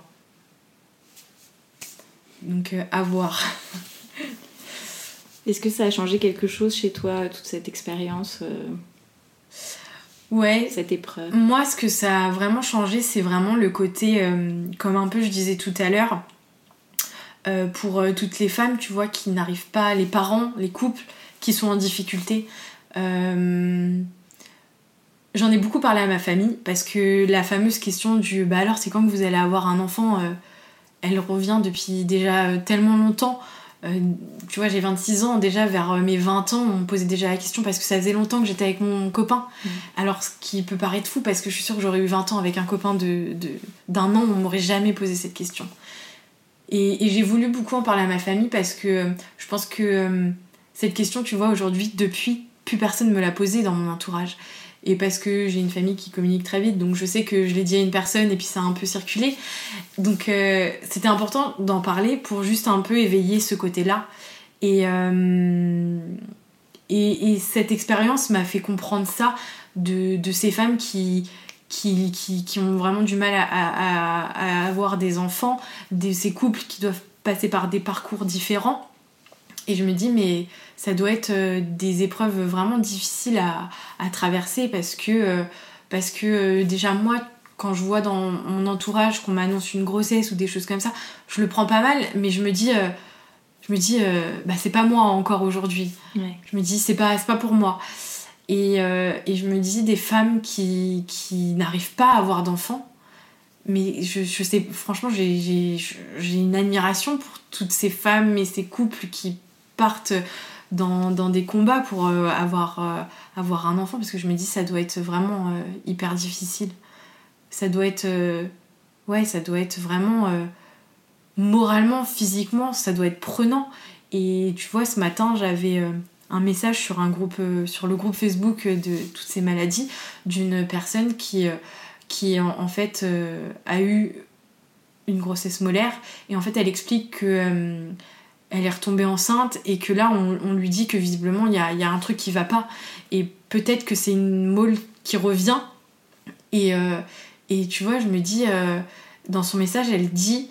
Donc, euh, à voir. Est-ce que ça a changé quelque chose chez toi, toute cette expérience euh, Ouais. Cette épreuve ? Moi, ce que ça a vraiment changé, c'est vraiment le côté, euh, comme un peu je disais tout à l'heure, euh, pour euh, toutes les femmes, tu vois, qui n'arrivent pas, les parents, les couples, qui sont en difficulté. Euh, j'en ai beaucoup parlé à ma famille parce que la fameuse question du bah alors c'est quand que vous allez avoir un enfant euh, elle revient depuis déjà euh, tellement longtemps. Euh, tu vois, j'ai vingt-six ans, déjà vers mes vingt ans on me posait déjà la question parce que ça faisait longtemps que j'étais avec mon copain. Mmh. Alors ce qui peut paraître fou parce que je suis sûre que j'aurais eu vingt ans avec un copain de, de, d'un an, on m'aurait jamais posé cette question. Et, et j'ai voulu beaucoup en parler à ma famille parce que euh, je pense que euh, cette question, tu vois, aujourd'hui, depuis plus personne me l'a posée dans mon entourage. Et parce que j'ai une famille qui communique très vite, donc je sais que je l'ai dit à une personne et puis ça a un peu circulé. Donc euh, c'était important d'en parler pour juste un peu éveiller ce côté-là. Et, euh, et, et cette expérience m'a fait comprendre ça de, de ces femmes qui, qui, qui, qui ont vraiment du mal à, à, à avoir des enfants, de ces couples qui doivent passer par des parcours différents. Et je me dis, mais ça doit être euh, des épreuves vraiment difficiles à, à traverser parce que, euh, parce que euh, déjà moi, quand je vois dans mon entourage qu'on m'annonce une grossesse ou des choses comme ça, je le prends pas mal, mais je me dis, euh, je me dis euh, bah, c'est pas moi encore aujourd'hui. Ouais. Je me dis, c'est pas, c'est pas pour moi. Et, euh, et je me dis, des femmes qui, qui n'arrivent pas à avoir d'enfants, mais je, je sais, franchement, j'ai, j'ai, j'ai une admiration pour toutes ces femmes et ces couples qui partent dans, dans des combats pour euh, avoir, euh, avoir un enfant, parce que je me dis, ça doit être vraiment euh, hyper difficile. Ça doit être... Euh, ouais, ça doit être vraiment... Euh, moralement, physiquement, ça doit être prenant. Et tu vois, ce matin, j'avais... Euh, un message sur, un groupe, euh, sur le groupe Facebook de toutes ces maladies d'une personne qui, euh, qui en, en fait euh, a eu une grossesse molaire et en fait elle explique que euh, elle est retombée enceinte et que là on, on lui dit que visiblement il y a, y a un truc qui va pas et peut-être que c'est une mole qui revient et, euh, et tu vois je me dis euh, dans son message elle dit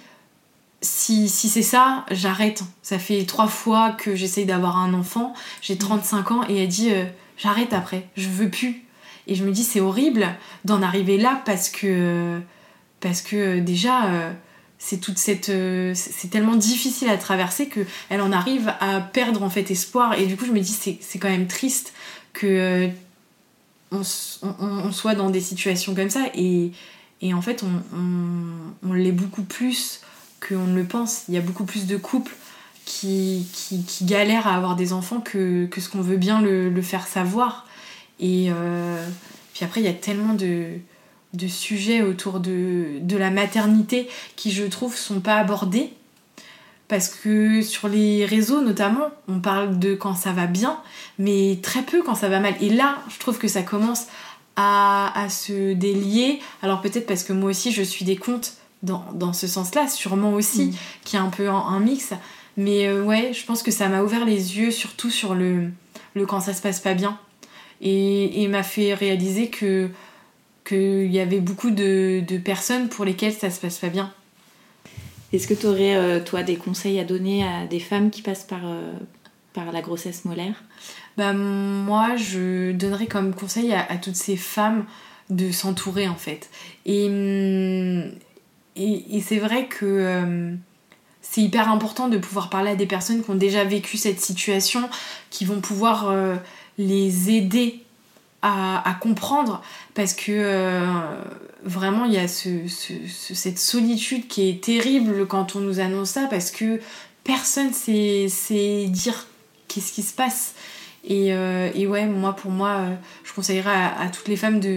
Si, si c'est ça, j'arrête. Ça fait trois fois que j'essaye d'avoir un enfant, j'ai trente-cinq ans, et elle dit euh, j'arrête après, je veux plus. Et je me dis c'est horrible d'en arriver là parce que, parce que déjà euh, c'est toute cette, euh, c'est tellement difficile à traverser qu'elle en arrive à perdre en fait espoir. Et du coup je me dis c'est, c'est quand même triste que euh, on, on, on soit dans des situations comme ça et, et en fait on, on, on l'est beaucoup plus qu'on ne le pense. Il y a beaucoup plus de couples qui, qui, qui galèrent à avoir des enfants que, que ce qu'on veut bien le, le faire savoir. Et euh, puis après, il y a tellement de, de sujets autour de, de la maternité qui, je trouve, sont pas abordés. Parce que sur les réseaux, notamment, on parle de quand ça va bien, mais très peu quand ça va mal. Et là, je trouve que ça commence à, à se délier. Alors peut-être parce que moi aussi, je suis des comptes Dans, dans ce sens-là, sûrement aussi, mmh. qu'il y a un peu un, un mix. Mais euh, ouais, je pense que ça m'a ouvert les yeux, surtout sur le, le quand ça se passe pas bien. Et, et m'a fait réaliser que qu'il y avait beaucoup de, de personnes pour lesquelles ça se passe pas bien. Est-ce que tu aurais, euh, toi, des conseils à donner à des femmes qui passent par, euh, par la grossesse molaire ? Bah, moi, je donnerais comme conseil à, à toutes ces femmes de s'entourer, en fait. Et... Hum, Et, et c'est vrai que euh, c'est hyper important de pouvoir parler à des personnes qui ont déjà vécu cette situation, qui vont pouvoir euh, les aider à, à comprendre, parce que euh, vraiment il y a ce, ce, ce, cette solitude qui est terrible quand on nous annonce ça, parce que personne sait, sait dire qu'est-ce qui se passe. Et, euh, et ouais, moi pour moi, euh, je conseillerais à, à toutes les femmes de...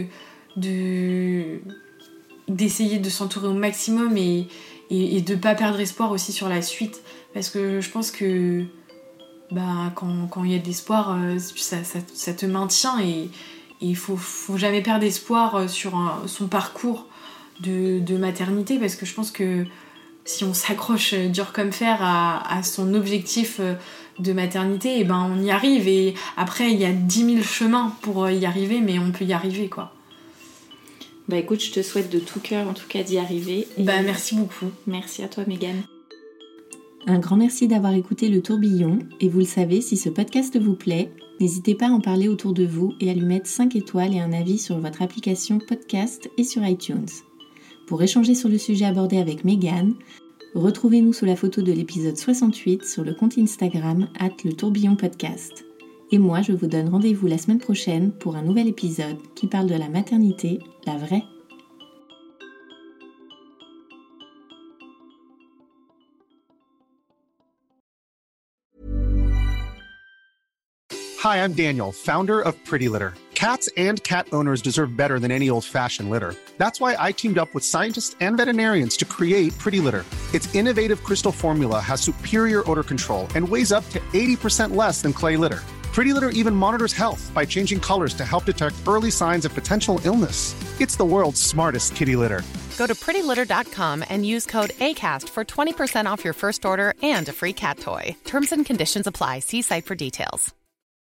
de d'essayer de s'entourer au maximum et, et, et de pas perdre espoir aussi sur la suite, parce que je pense que bah, quand, quand il y a de l'espoir ça, ça, ça te maintient et il faut, faut jamais perdre espoir sur un, son parcours de, de maternité, parce que je pense que si on s'accroche dur comme fer à, à son objectif de maternité, et ben on y arrive, et après il y a dix mille chemins pour y arriver, mais on peut y arriver quoi. Bah écoute, je te souhaite de tout cœur en tout cas d'y arriver. Et bah merci beaucoup. Merci à toi Mégane. Un grand merci d'avoir écouté Le Tourbillon. Et vous le savez, si ce podcast vous plaît, n'hésitez pas à en parler autour de vous et à lui mettre cinq étoiles et un avis sur votre application podcast et sur iTunes. Pour échanger sur le sujet abordé avec Mégane, retrouvez-nous sous la photo de l'épisode soixante-huit sur le compte Instagram arobase le tourbillon podcast. Et moi, je vous donne rendez-vous la semaine prochaine pour un nouvel épisode qui parle de la maternité, la vraie. Hi, I'm Daniel, founder of Pretty Litter. Cats and cat owners deserve better than any old-fashioned litter. That's why I teamed up with scientists and veterinarians to create Pretty Litter. Its innovative crystal formula has superior odor control and weighs up to eighty percent less than clay litter. Pretty Litter even monitors health by changing colors to help detect early signs of potential illness. It's the world's smartest kitty litter. Go to pretty litter dot com and use code ACAST for twenty percent off your first order and a free cat toy. Terms and conditions apply. See site for details.